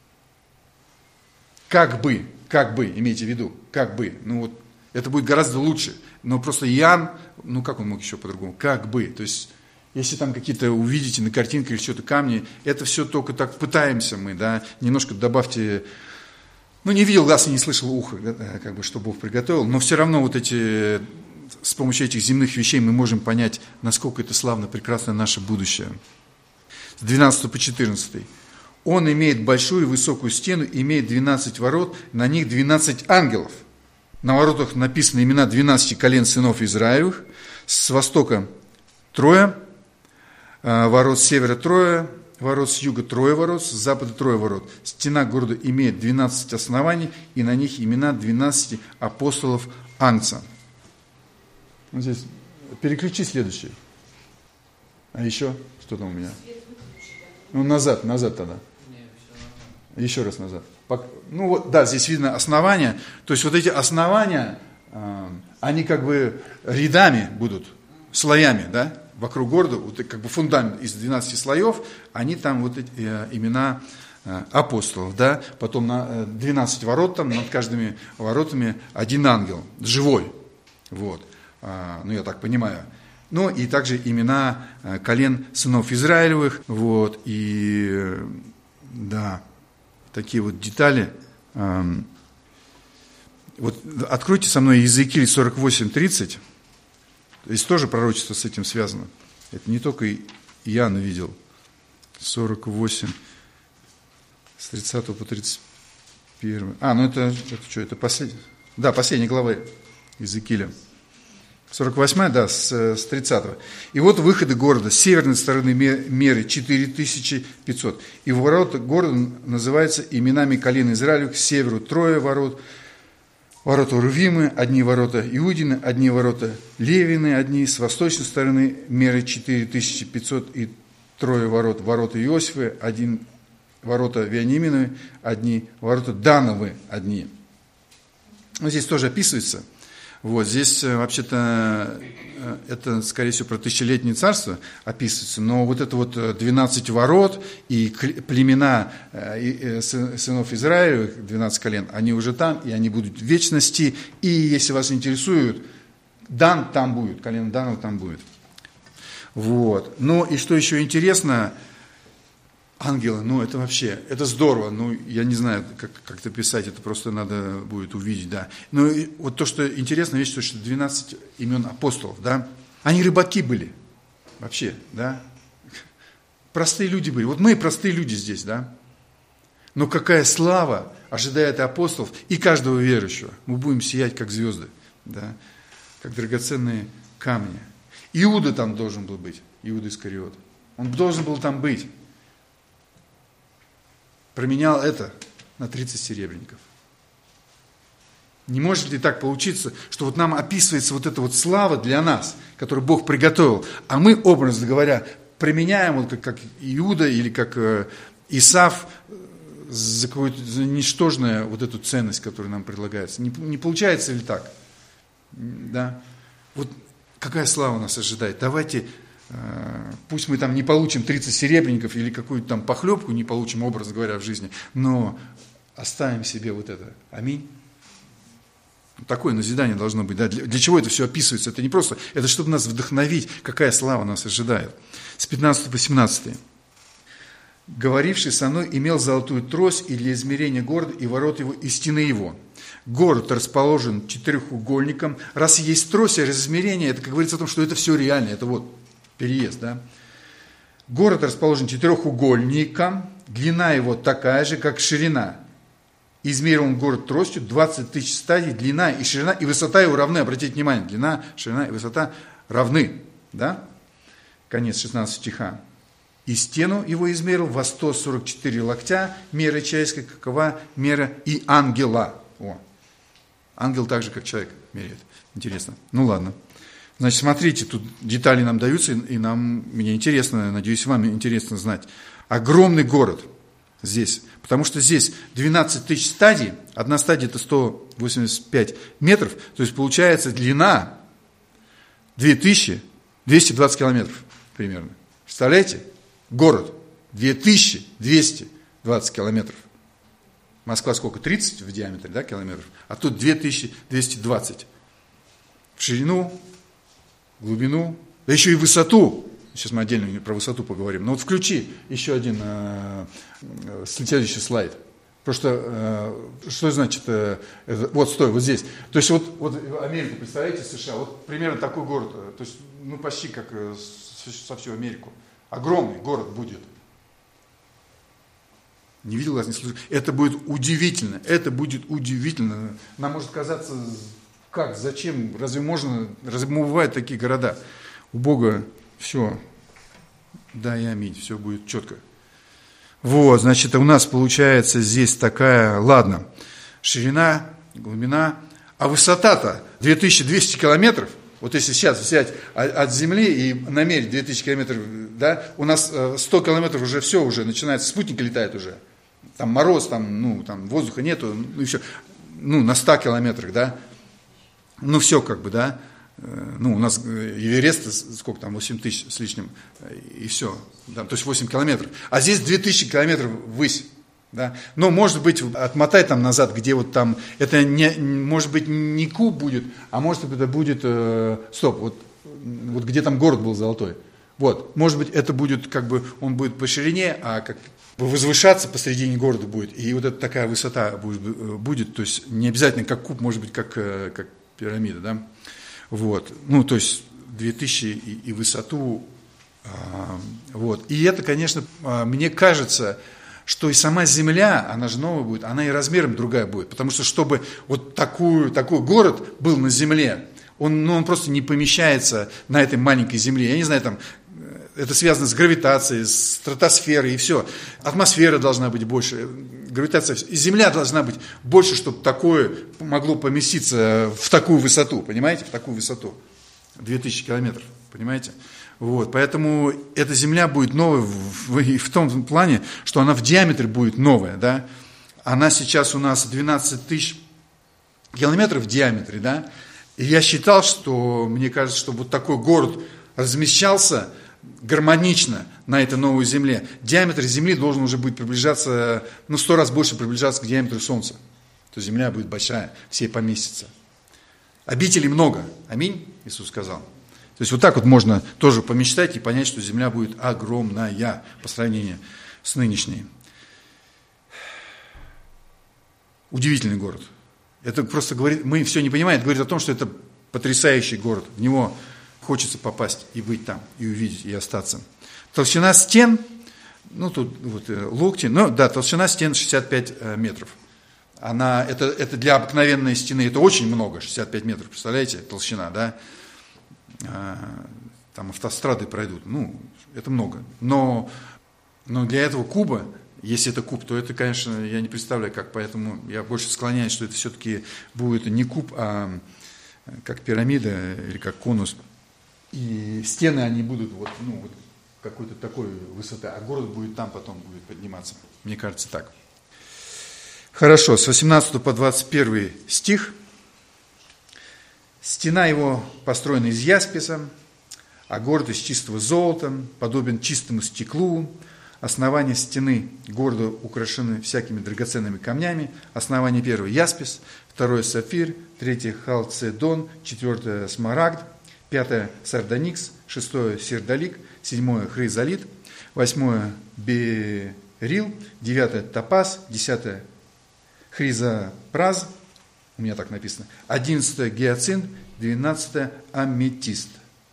Как бы, имейте в виду, как бы, ну вот, это будет гораздо лучше, но просто Иоанн, ну как он мог еще по-другому, как бы, то есть, если там какие-то увидите на картинках или что-то камни, это все только так пытаемся мы, да, немножко добавьте, ну не видел глаз и не слышал ухо, как бы, что Бог приготовил, но все равно вот эти, с помощью этих земных вещей мы можем понять, насколько это славно, прекрасно наше будущее. С 12 по 14. «Он имеет большую и высокую стену, имеет 12 ворот, на них 12 ангелов. На воротах написаны имена 12 колен сынов Израилевых. С востока 3, ворот с севера 3, ворот с юга 3 ворот, с запада 3 ворот. Стена города имеет 12 оснований, и на них имена 12 апостолов Агнца». Вот здесь переключи следующий. А еще? Что там у меня? Ну, назад тогда. Еще раз назад. Ну вот, да, здесь видно основания. То есть вот эти основания, они как бы рядами будут, слоями, да, вокруг города, вот как бы фундамент из 12 слоев, они там вот эти имена апостолов, да, потом на 12 ворот, там над каждыми воротами один ангел, живой, вот, ну я так понимаю. Ну и также имена колен сынов Израилевых, вот, и да, такие вот детали. Вот откройте со мной Иезекииль 48:30. Здесь тоже пророчество с этим связано. Это не только Иоанн видел. 48, с 30 по 31. Ну это что, это последняя? Да, последняя глава Иезекииля. 48, да, с 30. «И вот выходы города. С северной стороны меры 4500. И ворота города называются именами колен Израилевых. С северу 3 ворот. Ворота Рувимы, одни ворота Иудины, одни ворота Левины, одни. С восточной стороны меры 4500 и 3 ворот. Ворота Иосифы, один. Ворота Вениаминовы, одни. Ворота Дановы, одни». Вот здесь тоже описывается. Вот, здесь вообще-то это, скорее всего, про тысячелетнее царство описывается, но вот это вот 12 ворот и племена сынов Израилевых, 12 колен, они уже там, и они будут в вечности, и если вас интересует, Дан там будет, колено Данова там будет. Вот, ну и что еще интересно, ангелы, ну это вообще, это здорово, ну я не знаю, как это писать, это просто надо будет увидеть, да. Ну и вот то, что интересно, видишь, что 12 имен апостолов, да, они рыбаки были, вообще, да. Простые люди были. Вот мы простые люди здесь, да? Но какая слава ожидает апостолов и каждого верующего. Мы будем сиять, как звезды, да? Как драгоценные камни. Иуда там должен был быть, Иуда Искариот. Он должен был там быть. Променял это на 30 серебряников. Не может ли так получиться, что вот нам описывается вот эта вот слава для нас, которую Бог приготовил, а мы, образно говоря, применяем вот как Иуда или как Исав за какую-то за ничтожную вот эту ценность, которая нам предлагается. Не получается ли так? Да? Вот какая слава нас ожидает? Давайте, пусть мы там не получим 30 серебряников или какую-то там похлебку не получим, образно говоря, в жизни, но оставим себе вот это. Аминь. Такое назидание должно быть. Да? Для чего это все описывается? Это не просто, это чтобы нас вдохновить, какая слава нас ожидает. С 15 по 17. «Говоривший со мной имел золотую трость и для измерения города, и ворот его, и стены его. Город расположен четырехугольником. Раз есть трость и измерение, это, как говорится о том, что это все реально. Это вот переезд, да? Город расположен четырехугольником, длина его такая же, как ширина. Измерил он город тростью, 20 тысяч стадий, длина и ширина, и высота его равны. Обратите внимание, длина, ширина и высота равны. Да? Конец 16 стиха. И стену его измерил во 144 локтя, мера человеческая, какова мера и ангела». О, ангел так же, как человек меряет. Интересно. Ну ладно. Значит, смотрите, тут детали нам даются, и мне интересно, надеюсь, вам интересно знать. Огромный город здесь, потому что здесь 12 тысяч стадий, одна стадия это 185 метров, то есть получается длина 2220 километров примерно. Представляете? Город 2220 километров. Москва сколько? 30 в диаметре, да, километров? А тут 2220. В ширину, глубину, да еще и высоту. Сейчас мы отдельно про высоту поговорим. Но вот включи еще один следующий слайд. Просто что значит, вот стой, вот здесь. То есть вот Америку, представляете, США, вот примерно такой город, то есть ну почти как со всю Америку. Огромный город будет. Не видел вас, не слышал. Это будет удивительно. Это будет удивительно. Нам может казаться, как, зачем, разве бывают такие города? У Бога все, да и аминь, все будет четко. Вот, значит, у нас получается здесь такая, ладно, ширина, глубина, а высота-то 2200 километров. Вот если сейчас взять от Земли и намерить 2000 километров, да, у нас 100 километров уже все, уже начинается, спутник летает уже. Там мороз, там воздуха нету, ну и все. Ну, на 100 километрах, да. Ну, все как бы, да. Ну, у нас Эверест, сколько там, 8 тысяч с лишним, и все. Да, то есть 8 километров. А здесь 2000 километров ввысь. Да? Но, может быть, отмотай там назад, где вот там, это не, может быть не куб будет, а может быть это будет, вот где там город был золотой. Вот, может быть это будет как бы, он будет по ширине, а как бы возвышаться посредине города будет, и вот эта такая высота будет, то есть не обязательно как куб, может быть как пирамида, да. Вот, ну то есть 2000 и высоту, вот. И это, конечно, мне кажется, что и сама земля, она же новая будет, она и размером другая будет. Потому что, чтобы вот такой город был на земле, он просто не помещается на этой маленькой земле. Я не знаю, там, это связано с гравитацией, с стратосферой и все. Атмосфера должна быть больше, гравитация, и земля должна быть больше, чтобы такое могло поместиться в такую высоту, понимаете, в такую высоту. 2000 километров, понимаете? Вот, поэтому эта земля будет новая в том плане, что она в диаметре будет новая, да. Она сейчас у нас 12 тысяч километров в диаметре, да. И я считал, что, мне кажется, что вот такой город размещался гармонично на этой новой земле. Диаметр земли должен уже быть приближаться, 100 раз больше приближаться к диаметру Солнца. То земля будет большая, все поместятся. Обителей много. Аминь, Иисус сказал. То есть вот так вот можно тоже помечтать и понять, что земля будет огромная по сравнению с нынешней. Удивительный город. Это просто говорит, мы все не понимаем, это говорит о том, что это потрясающий город. В него хочется попасть и быть там, и увидеть, и остаться. Толщина стен ну, тут вот локти, ну, да, толщина стен 65 метров. Это для обыкновенной стены, это очень много, 65 метров, представляете, толщина, да? Там автострады пройдут, ну, это много. Но для этого куба, если это куб, то это, конечно, я не представляю, как, поэтому я больше склоняюсь, что это все-таки будет не куб, а как пирамида или как конус. И стены, они будут вот какой-то такой высоты, а город будет там потом будет подниматься. Мне кажется, так. Хорошо, с 18 по 21 стих. Стена его построена из ясписа, а город из чистого золота, подобен чистому стеклу. Основания стены города украшены всякими драгоценными камнями. Основание первое – яспис, второе – сапфир, третье – халцедон, четвертое – смарагд, пятое – сардоникс, шестое – сердолик, седьмое – хризолит, восьмое – берил, девятое – топаз, десятое – хризопраз, у меня так написано, 11 гиацинт, 12 аметист.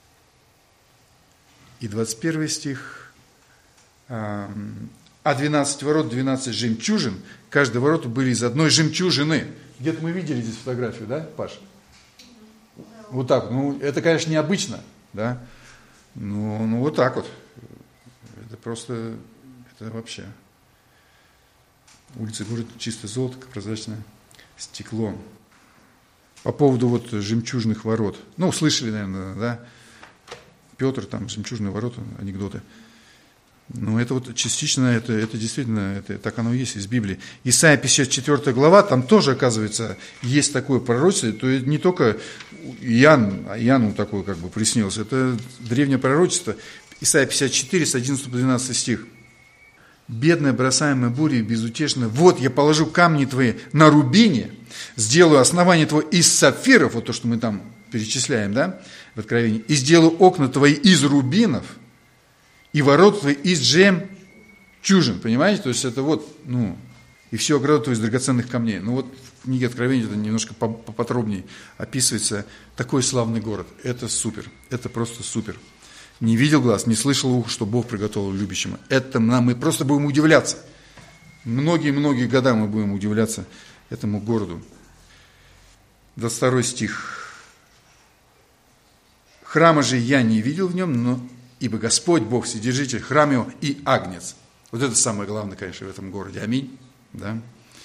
И 21 стих. А 12 ворот, 12 жемчужин, каждые ворота были из одной жемчужины. Где-то мы видели здесь фотографию, да, Паш? Вот так, ну, это, конечно, необычно, да, ну вот так вот. Это просто, это вообще. Улица город, чистое золото, прозрачное стекло. По поводу вот жемчужных ворот. Ну, слышали, наверное, да? Петр, там, жемчужные ворота, анекдоты. Ну, это вот частично, это действительно, это так оно и есть из Библии. Исайя 54 глава, там тоже, оказывается, есть такое пророчество. То есть не только Иоанну такое как бы приснилось, это древнее пророчество. Исайя 54, с 11 по 12 стих. «Бедная, бросаемая бурей, безутешная, вот я положу камни твои на рубине, сделаю основание твое из сапфиров», вот то, что мы там перечисляем, да, в Откровении, «и сделаю окна твои из рубинов, и ворот твои из жемчужин». Понимаете? То есть это вот, и все ограды твои из драгоценных камней. Ну вот в книге Откровения это немножко поподробнее описывается. Такой славный город. Это супер. Это просто супер. Не видел глаз, не слышал ухо, что Бог приготовил любящим. Это мы просто будем удивляться. Многие-многие года мы будем удивляться этому городу. 22 стих. «Храма же я не видел в нем, но ибо Господь, Бог, Вседержитель, храм его и агнец». Вот это самое главное, конечно, в этом городе. Аминь. Да,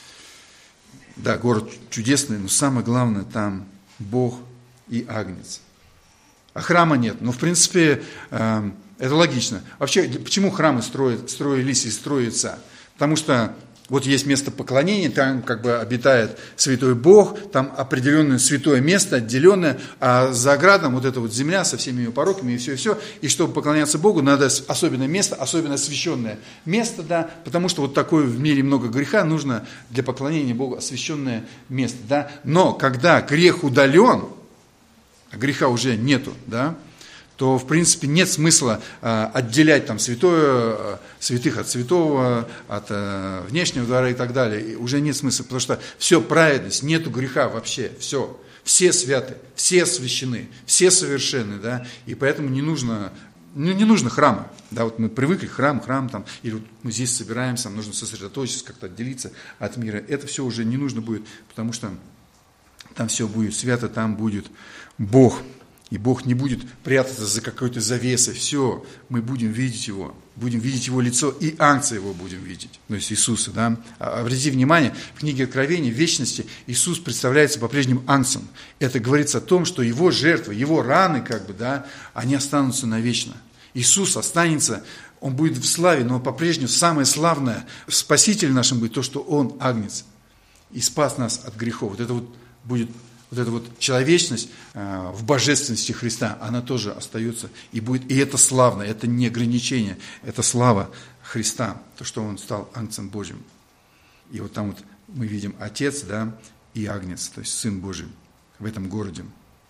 город чудесный, но самое главное там Бог и агнец. А храма нет. Ну, в принципе, это логично. Вообще, почему храмы строились и строятся? Потому что вот есть место поклонения, там как бы обитает святой Бог, там определенное святое место, отделенное, а за оградом вот эта вот земля со всеми ее пороками и все. И чтобы поклоняться Богу, надо особенное место, особенно освященное место, да, потому что вот такое в мире много греха, нужно для поклонения Богу освященное место, да. Но когда грех удален, а греха уже нету, да, то, в принципе, нет смысла отделять там святых от святого, от внешнего двора и так далее. И уже нет смысла, потому что все праведность, нету греха вообще, все. Все святы, все освящены, все совершенны, да, и поэтому не нужно храма. Да, вот мы привыкли, храм там, или вот мы здесь собираемся, нам нужно сосредоточиться, как-то отделиться от мира. Это все уже не нужно будет, потому что там все будет свято, там будет Бог. И Бог не будет прятаться за какой-то завесой. Все, мы будем видеть Его лицо, и ангца Его будем видеть, то есть Иисуса. Да? Обратите внимание, в книге Откровения в вечности Иисус представляется по-прежнему ангцем. Это говорится о том, что Его жертвы, Его раны, они останутся навечно. Иисус останется, Он будет в славе, но по-прежнему самое славное в Спасителе нашем будет то, что Он агнец и спас нас от грехов. Вот это вот будет. Вот эта вот человечность в божественности Христа, она тоже остается и будет. И это славно, это не ограничение, это слава Христа, то, что Он стал агнцем Божьим. И вот там вот мы видим Отец, да, и Агнец, то есть Сын Божий в этом городе.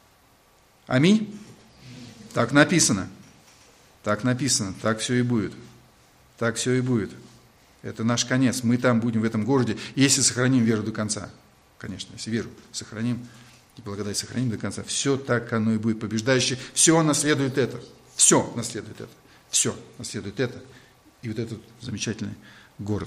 Аминь? Так написано, так все и будет. Так все и будет. Это наш конец. Мы там будем в этом городе, если сохраним веру до конца. Конечно, если веру сохраним, и благодать сохраним до конца, все так оно и будет. Побеждающий, все наследует это. Все наследует это. Все наследует это. и вот этот замечательный город.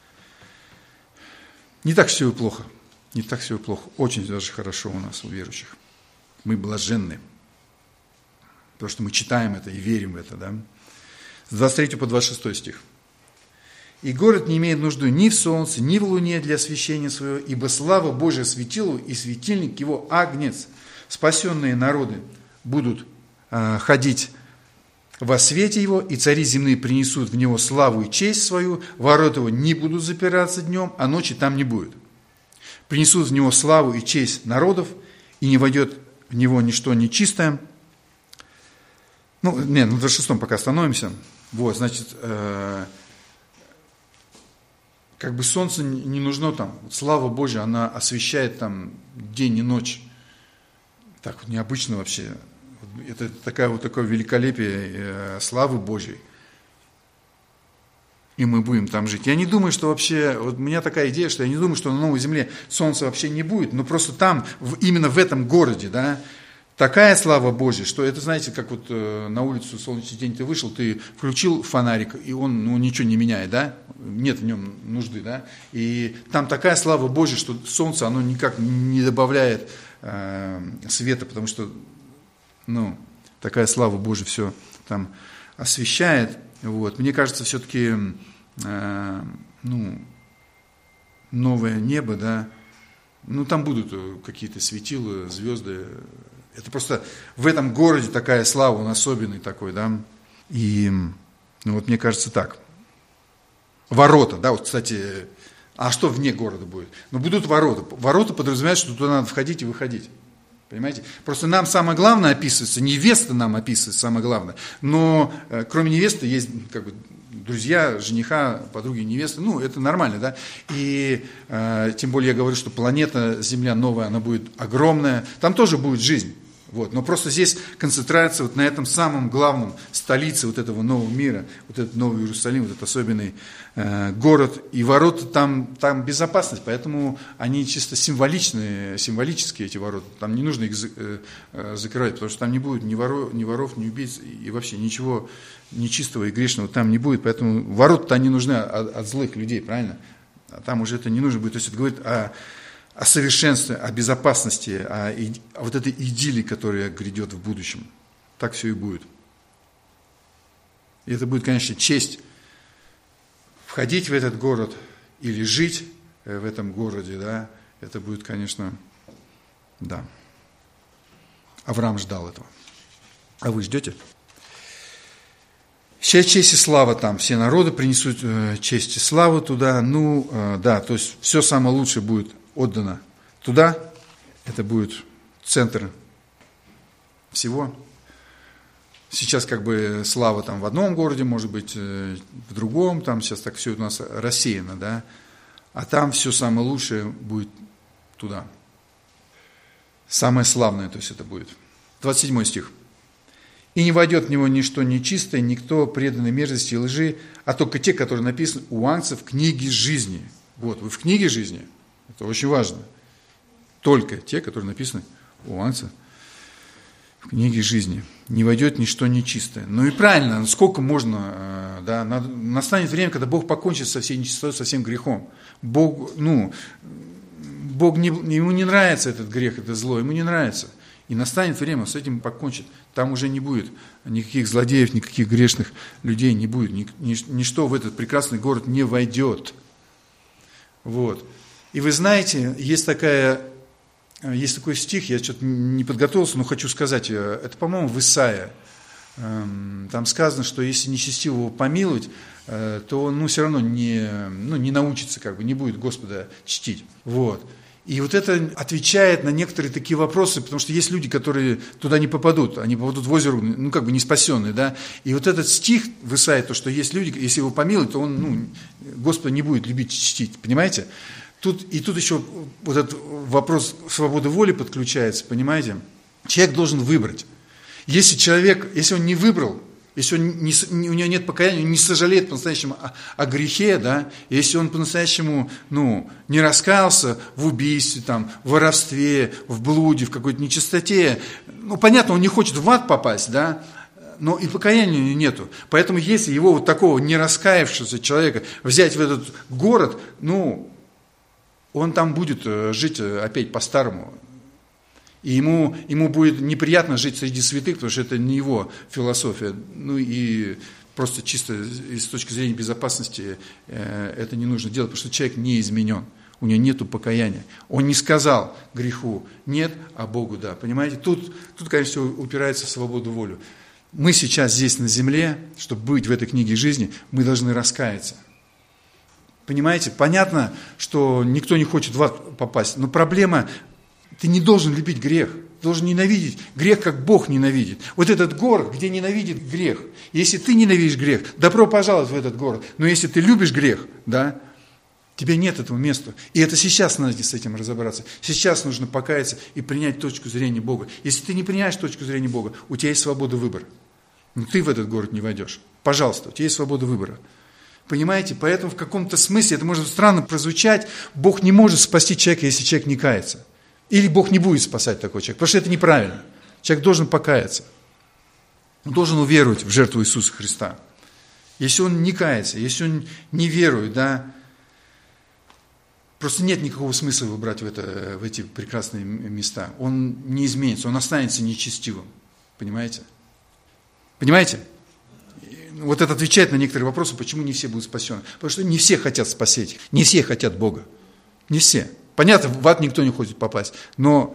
Не так все и плохо. Не так все и плохо. Очень даже хорошо у нас, у верующих. Мы блаженны. Потому что мы читаем это и верим в это. Да? С 23 по 26 стих. «И город не имеет нужды ни в солнце, ни в луне для освещения своего, ибо слава Божия светилу, и светильник его агнец. Спасенные народы будут ходить во свете его, и цари земные принесут в него славу и честь свою, ворота его не будут запираться днем, а ночи там не будет. Принесут в него славу и честь народов, и не войдет в него ничто нечистое». На 26 пока остановимся. Вот, значит, как бы солнце не нужно там. Слава Божья, она освещает там день и ночь. Так вот необычно вообще. Это такое великолепие славы Божьей. И мы будем там жить. Я не думаю, что вообще, вот у меня такая идея, что я не думаю, что на новой земле солнца вообще не будет, но просто там, именно в этом городе, да, такая слава Божья, что это, знаете, как вот на улицу солнечный день ты вышел, ты включил фонарик, и он ничего не меняет, да, нет в нем нужды, да, и там такая слава Божья, что солнце, оно никак не добавляет света, потому что, такая слава Божья все там освещает. Вот. Мне кажется, все-таки новое небо, да, там будут какие-то светила, звезды. Это просто в этом городе такая слава, он особенный такой, да. И мне кажется так. Ворота, да, вот, кстати, а что вне города будет? Будут ворота. Ворота подразумевают, что туда надо входить и выходить. Понимаете? Просто нам самое главное описывается, невеста нам описывается самое главное, но кроме невесты есть как бы друзья, жениха, подруги невесты, это нормально, да, и тем более я говорю, что планета Земля новая, она будет огромная, там тоже будет жизнь, вот, но просто здесь концентрация вот на этом самом главном, столице вот этого нового мира, вот этот Новый Иерусалим, вот этот особенный город, и ворота там безопасность, поэтому они чисто символические эти ворота, там не нужно их закрывать, потому что там не будет ни воров, ни убийц, и вообще ничего нечистого и грешного там не будет, поэтому ворота-то они нужны от злых людей, правильно? А там уже это не нужно будет, то есть это говорит о совершенстве, о безопасности, о вот этой идиллии, которая грядет в будущем. Так все и будет. И это будет, конечно, честь входить в этот город или жить в этом городе, да, это будет, конечно, да. Авраам ждал этого. А вы ждете? Сейчас честь и слава там, все народы принесут честь и славу туда, то есть все самое лучшее будет отдано туда, это будет центр всего. Сейчас как бы слава там в одном городе, может быть, в другом, там сейчас так все у нас рассеяно, да, а там все самое лучшее будет туда. Самое славное, то есть это будет. 27 стих. «И не войдет в него ничто нечистое, никто преданный мерзости и лжи, а только те, которые написаны у ангцев в книге жизни». Вот, вы в книге жизни, это очень важно. Только те, которые написаны у ангцев в книге жизни. Не войдет ничто нечистое. И правильно, сколько можно, да, настанет время, когда Бог покончит со всей нечистотой, со всем грехом. Бог, ему не нравится этот грех, это зло, ему не нравится. И настанет время, он с этим покончит. Там уже не будет никаких злодеев, никаких грешных людей не будет. Ничто в этот прекрасный город не войдет. Вот. И вы знаете, есть такой стих, я что-то не подготовился, но хочу сказать, это, по-моему, в Исаия. Там сказано, что если нечестивого помиловать, то он все равно не научится, не будет Господа чтить. Вот. И вот это отвечает на некоторые такие вопросы, потому что есть люди, которые туда не попадут, они попадут в озеро, не спасенные, да. И вот этот стих в Исаии, то, что есть люди, если его помилуют, то он, Господа не будет любить чтить, понимаете? Тут еще вот этот вопрос свободы воли подключается, понимаете? Человек должен выбрать. Если он не выбрал, если у него нет покаяния, он не сожалеет по-настоящему о грехе, да, если он по-настоящему, не раскаялся в убийстве, там, в воровстве, в блуде, в какой-то нечистоте, понятно, он не хочет в ад попасть, да, но и покаяния нету. Поэтому если его вот такого не раскаявшегося человека взять в этот город, он там будет жить опять по-старому. И ему будет неприятно жить среди святых, потому что это не его философия. И просто чисто с точки зрения безопасности это не нужно делать, потому что человек не изменен. У него нету покаяния. Он не сказал греху нет, а Богу да. Понимаете? Тут, конечно, все упирается в свободу воли. Мы сейчас здесь на земле, чтобы быть в этой книге жизни, мы должны раскаяться. Понимаете? Понятно, что никто не хочет в ад попасть, но проблема, ты не должен любить грех, ты должен ненавидеть грех, как Бог ненавидит. Вот этот город, где ненавидит грех. Если ты ненавидишь грех, добро пожаловать в этот город. Но если ты любишь грех, да, тебе нет этого места. И это сейчас надо с этим разобраться. Сейчас нужно покаяться и принять точку зрения Бога. Если ты не принимаешь точку зрения Бога, у тебя есть свобода выбора. Но ты в этот город не войдешь. Пожалуйста, у тебя есть свобода выбора. Понимаете? Поэтому в каком-то смысле, это может странно прозвучать, Бог не может спасти человека, если человек не кается. Или Бог не будет спасать такого человека, потому что это неправильно. Человек должен покаяться. Он должен уверовать в жертву Иисуса Христа. Если он не кается, если он не верует, да, просто нет никакого смысла его брать в эти прекрасные места. Он не изменится, он останется нечестивым. Понимаете? Понимаете? Вот это отвечает на некоторые вопросы, почему не все будут спасены. Потому что не все хотят спасеть, не все хотят Бога. Не все. Понятно, в ад никто не хочет попасть, но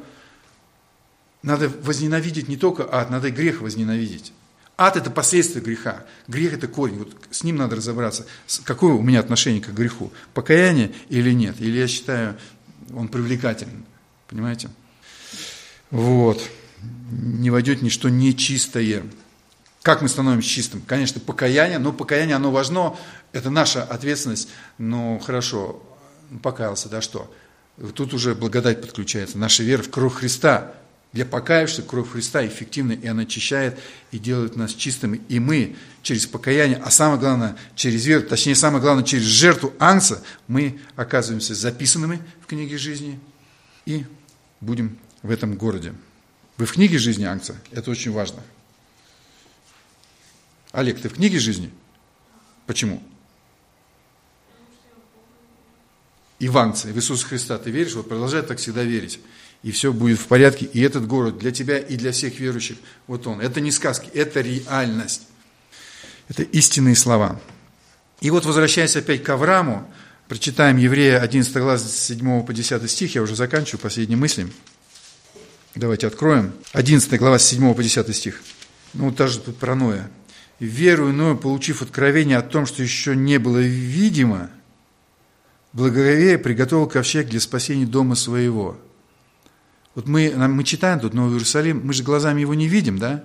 надо возненавидеть не только ад, надо и грех возненавидеть. Ад – это последствия греха, грех – это корень, вот с ним надо разобраться. Какое у меня отношение к греху? Покаяние или нет? Или я считаю, он привлекателен, понимаете? Вот, не войдет ничто нечистое. Как мы становимся чистым? Конечно, покаяние, но покаяние, оно важно, это наша ответственность, но хорошо, покаялся, да что? Тут уже благодать подключается, наша вера в кровь Христа. Для покаявшихся кровь Христа эффективна, и она очищает, и делает нас чистыми. И мы через покаяние, а самое главное, через веру, точнее, самое главное, через жертву Агнца, мы оказываемся записанными в книге жизни и будем в этом городе. Вы в книге жизни Агнца? Это очень важно. Олег, ты в книге жизни? Почему? И в Агнца, и в Иисуса Христа ты веришь? Вот продолжай так всегда верить. И все будет в порядке. И этот город для тебя и для всех верующих, вот он. Это не сказки, это реальность. Это истинные слова. И вот, возвращаясь опять к Аврааму, прочитаем Еврея 11 глава с 7 по 10 стих, я уже заканчиваю последние мысли. Давайте откроем. 11 глава с 7 по 10 стих. Даже тут про Ноя. «Веру иною, получив откровение о том, что еще не было видимо, благоговея приготовил ковчег для спасения дома своего». Вот мы читаем тут Новый Иерусалим, мы же глазами его не видим, да?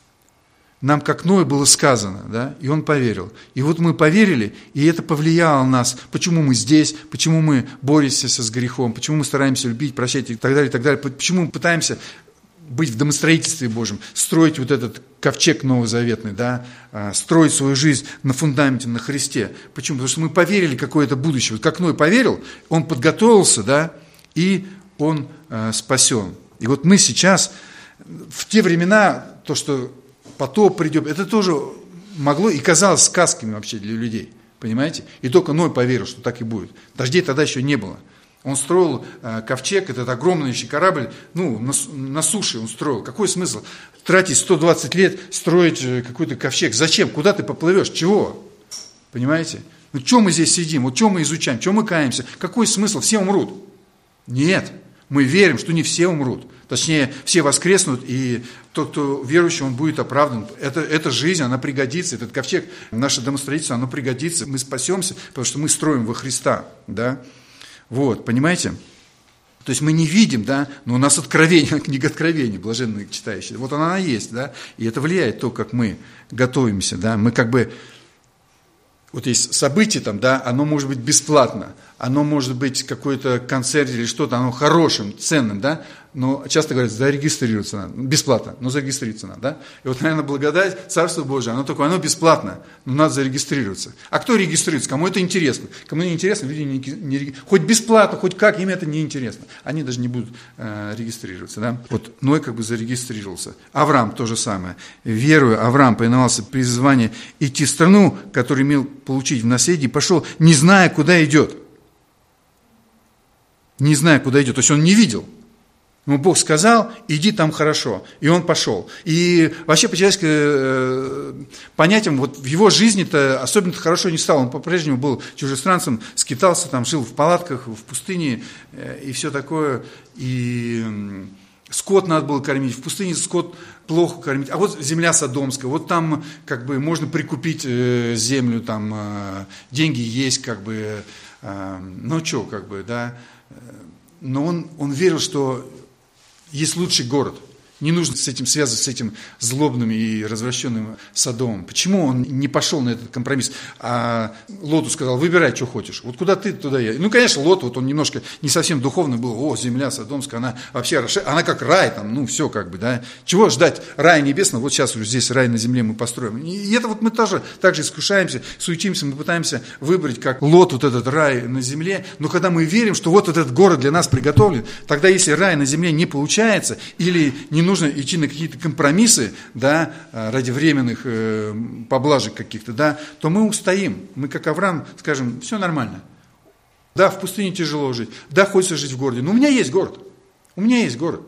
Нам как Ною было сказано, да? И он поверил. И вот мы поверили, и это повлияло на нас. Почему мы здесь, почему мы боремся с грехом, почему мы стараемся любить, прощать и так далее, и так далее. Почему мы пытаемся быть в домостроительстве Божьем, строить вот этот ковчег новозаветный, да? Строить свою жизнь на фундаменте, на Христе. Почему? Потому что мы поверили в какое-то будущее. Вот как Ной поверил, он подготовился, да? И он спасен. И вот мы сейчас, в те времена, то, что потоп придет, это тоже могло и казалось сказками вообще для людей. Понимаете? И только Ной поверил, что так и будет. Дождей тогда еще не было. Он строил ковчег, этот огромный еще корабль, на суше он строил. Какой смысл тратить 120 лет, строить какой-то ковчег? Зачем? Куда ты поплывешь? Чего? Понимаете? Что мы здесь сидим? Вот что мы изучаем? Что мы каемся? Какой смысл? Все умрут. Нет. Мы верим, что не все умрут. Точнее, все воскреснут, и тот, кто верующий, он будет оправдан. Эта жизнь, она пригодится. Этот ковчег, наше домостроительство, оно пригодится. Мы спасемся, потому что мы строим во Христа. Да? Вот, понимаете? То есть мы не видим, да, но у нас откровение, книга Откровения, блаженные читающие. Вот она есть, да, и это влияет то, как мы готовимся, да. Мы как бы, вот есть событие там, да, оно может быть бесплатно, оно может быть какой-то концерт или что-то, оно хорошим, ценным, да, но часто говорят, зарегистрироваться надо. Бесплатно, но зарегистрироваться надо. Да? И вот, наверное, благодать, Царство Божие, оно бесплатно, но надо зарегистрироваться. А кто регистрируется? Кому это интересно? Кому не интересно, люди не регистрируются. Хоть бесплатно, хоть как, им это не интересно. Они даже не будут регистрироваться. Да? Вот Ной как бы зарегистрировался. Авраам то же самое. Веруя, Авраам повиновался призванию идти в страну, которую имел получить в наследие, пошел, не зная, куда идет. Не зная, куда идет. То есть он не видел. Но Бог сказал, иди там хорошо. И он пошел. И вообще по человеческим понятиям, вот в его жизни-то особенно хорошо не стало. Он по-прежнему был чужестранцем, скитался, там, жил в палатках, в пустыне и все такое. И скот надо было кормить. В пустыне скот плохо кормить. А вот земля Содомская. Вот там как бы можно прикупить землю, там деньги есть, как бы. Ну что, как бы, да. Но он верил, что есть лучший город. Не нужно с этим связываться, с этим злобным и развращенным Содомом. Почему он не пошел на этот компромисс, а Лоту сказал, выбирай, что хочешь. Вот куда ты, туда я. Ну, конечно, Лот, вот он немножко не совсем духовный был. О, земля Содомская, она вообще, она как рай там, ну, все как бы, да. Чего ждать рая небесного? Вот сейчас уже здесь рай на земле мы построим. И это вот мы тоже так же искушаемся, суетимся, мы пытаемся выбрать, как Лот, вот этот рай на земле. Но когда мы верим, что вот этот город для нас приготовлен, тогда если рай на земле не получается или не нужно идти на какие-то компромиссы, да, ради временных поблажек каких-то, да, то мы устоим. Мы, как Авраам, скажем, все нормально. Да, в пустыне тяжело жить. Да, хочется жить в городе. Но у меня есть город. У меня есть город.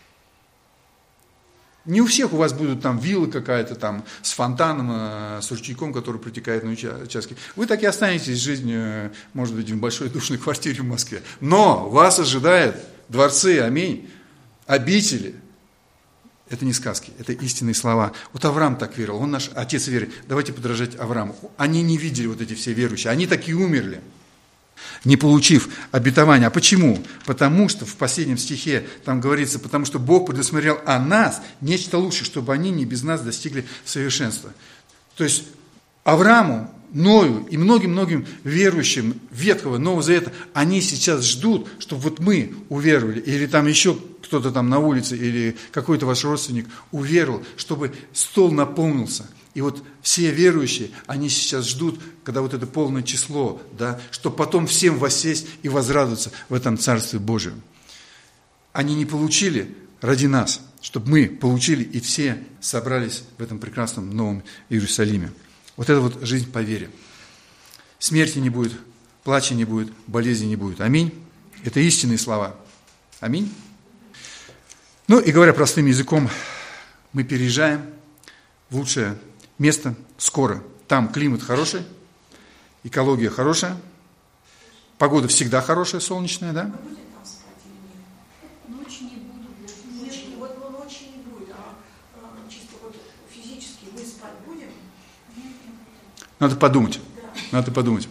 Не у всех у вас будут там виллы какая-то там с фонтаном, с ручейком, который протекает на участке. Вы так и останетесь жизнь, может быть, в большой душной квартире в Москве. Но вас ожидают дворцы, аминь, обители. Это не сказки, это истинные слова. Вот Авраам так верил, он наш отец веры. Давайте подражать Аврааму. Они не видели вот эти все верующие, они так и умерли, не получив обетования. А почему? Потому что в последнем стихе там говорится, потому что Бог предусмотрел о нас нечто лучшее, чтобы они не без нас достигли совершенства. То есть Аврааму, Ною и многим-многим верующим Ветхого, Нового Завета, они сейчас ждут, чтобы вот мы уверовали, или там еще кто-то там на улице, или какой-то ваш родственник уверовал, чтобы стол наполнился. И вот все верующие, они сейчас ждут, когда вот это полное число, да, чтобы потом всем воссесть и возрадоваться в этом Царстве Божьем. Они не получили ради нас, чтобы мы получили, и все собрались в этом прекрасном Новом Иерусалиме. Вот это вот жизнь по вере. Смерти не будет, плача не будет, болезни не будет. Аминь. Это истинные слова. Аминь. Ну и говоря простым языком, мы переезжаем в лучшее место скоро. Там климат хороший, экология хорошая, погода всегда хорошая, солнечная, да? Надо подумать. Надо подумать.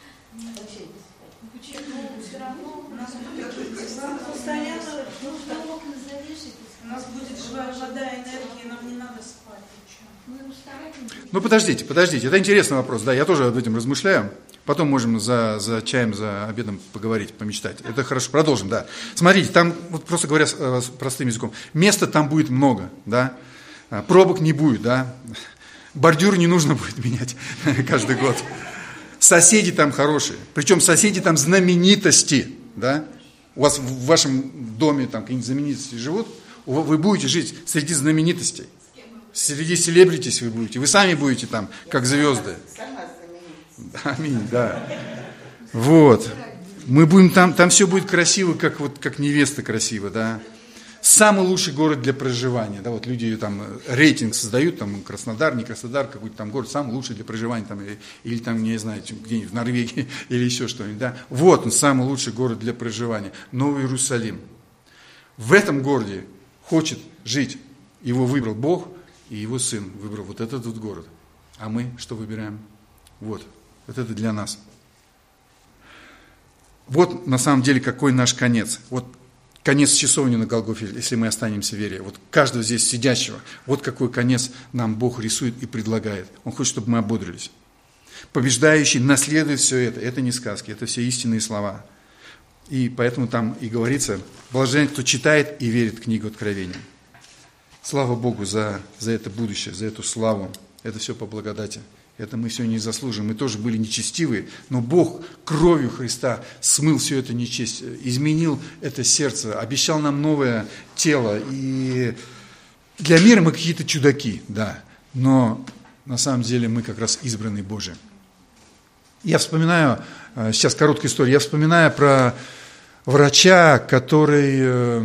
Ну, подождите. Это интересный вопрос. Да, я тоже об этом размышляю. Потом можем за чаем, за обедом поговорить, помечтать. Это хорошо. Продолжим, да. Смотрите, там, вот просто говоря простым языком, места там будет много, да. Пробок не будет, да. Бордюр не нужно будет менять каждый год. Соседи там хорошие. Причем соседи там знаменитости. Да? У вас в вашем доме там какие-нибудь знаменитости живут. Вы будете жить среди знаменитостей. Среди селебритис вы будете. Вы сами будете там, как звезды. Аминь, да. Вот. Мы будем там все будет красиво, как невеста красива, да. Самый лучший город для проживания. Да, вот люди там рейтинг создают, там Краснодар, не Краснодар, какой-то там город, самый лучший для проживания, там, или там, не знаю, где-нибудь в Норвегии, или еще что-нибудь. Да. Вот он, самый лучший город для проживания. Новый Иерусалим. В этом городе хочет жить. Его выбрал Бог, и его Сын выбрал вот этот вот город. А мы что выбираем? Вот это для нас. Вот на самом деле какой наш конец. Вот конец часовни на Голгофе, если мы останемся в вере. Вот каждого здесь сидящего, вот какой конец нам Бог рисует и предлагает. Он хочет, чтобы мы ободрились. Побеждающий наследует все это. Это не сказки, это все истинные слова. И поэтому там и говорится, блажен, кто читает и верит в книгу Откровения. Слава Богу за это будущее, за эту славу. Это все по благодати. Это мы все не заслужим. Мы тоже были нечестивые, но Бог кровью Христа смыл все это нечесть, изменил это сердце, обещал нам новое тело. И для мира мы какие-то чудаки, да, но на самом деле мы как раз избранные Божии. Я вспоминаю, сейчас короткая история, я вспоминаю про врача, который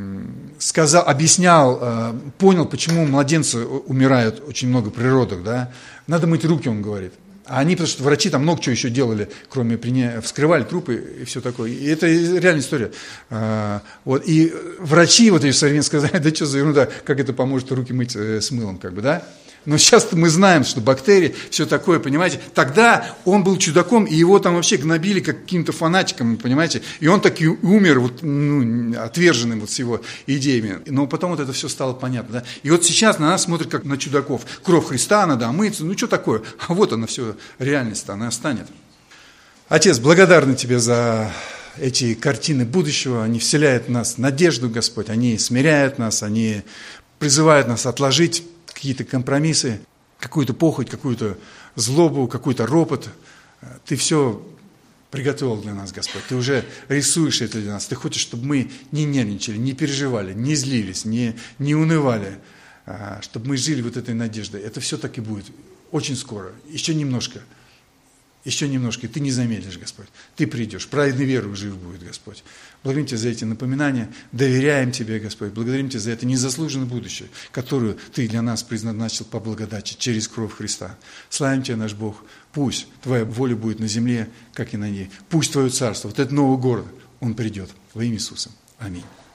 объяснял, понял, почему младенцы умирают очень много при родах, да. Надо мыть руки, он говорит. А они, потому что врачи там много чего еще делали, кроме вскрывали трупы и все такое. И это реальная история. Вот. И врачи вот эти современные сказали, да что за ерунда, как это поможет руки мыть с мылом, как бы, да? Но сейчас мы знаем, что бактерии, все такое, понимаете. Тогда он был чудаком, и его там вообще гнобили как каким-то фанатиком, понимаете. И он так и умер, вот, отверженным вот с его идеями. Но потом вот это все стало понятно. Да? И вот сейчас на нас смотрят как на чудаков. Кровь Христа, надо омыться, ну что такое? А вот она все, реальность, она станет. Отец, благодарны Тебе за эти картины будущего. Они вселяют в нас надежду, Господь. Они смиряют нас, они призывают нас отложить какие-то компромиссы, какую-то похоть, какую-то злобу, какой-то ропот. Ты все приготовил для нас, Господь. Ты уже рисуешь это для нас. Ты хочешь, чтобы мы не нервничали, не переживали, не злились, не унывали, чтобы мы жили вот этой надеждой. Это все так и будет. Очень скоро. Еще немножко, и ты не замедлишь, Господь. Ты придешь. Праведный верой жив будет, Господь. Благодарим Тебя за эти напоминания, доверяем Тебе, Господь. Благодарим Тебя за это незаслуженное будущее, которое Ты для нас предназначил по благодати через кровь Христа. Славим Тебя, наш Бог. Пусть Твоя воля будет на земле, как и на ней. Пусть Твое царство, вот этот новый город, он придет. Во имя Иисуса. Аминь.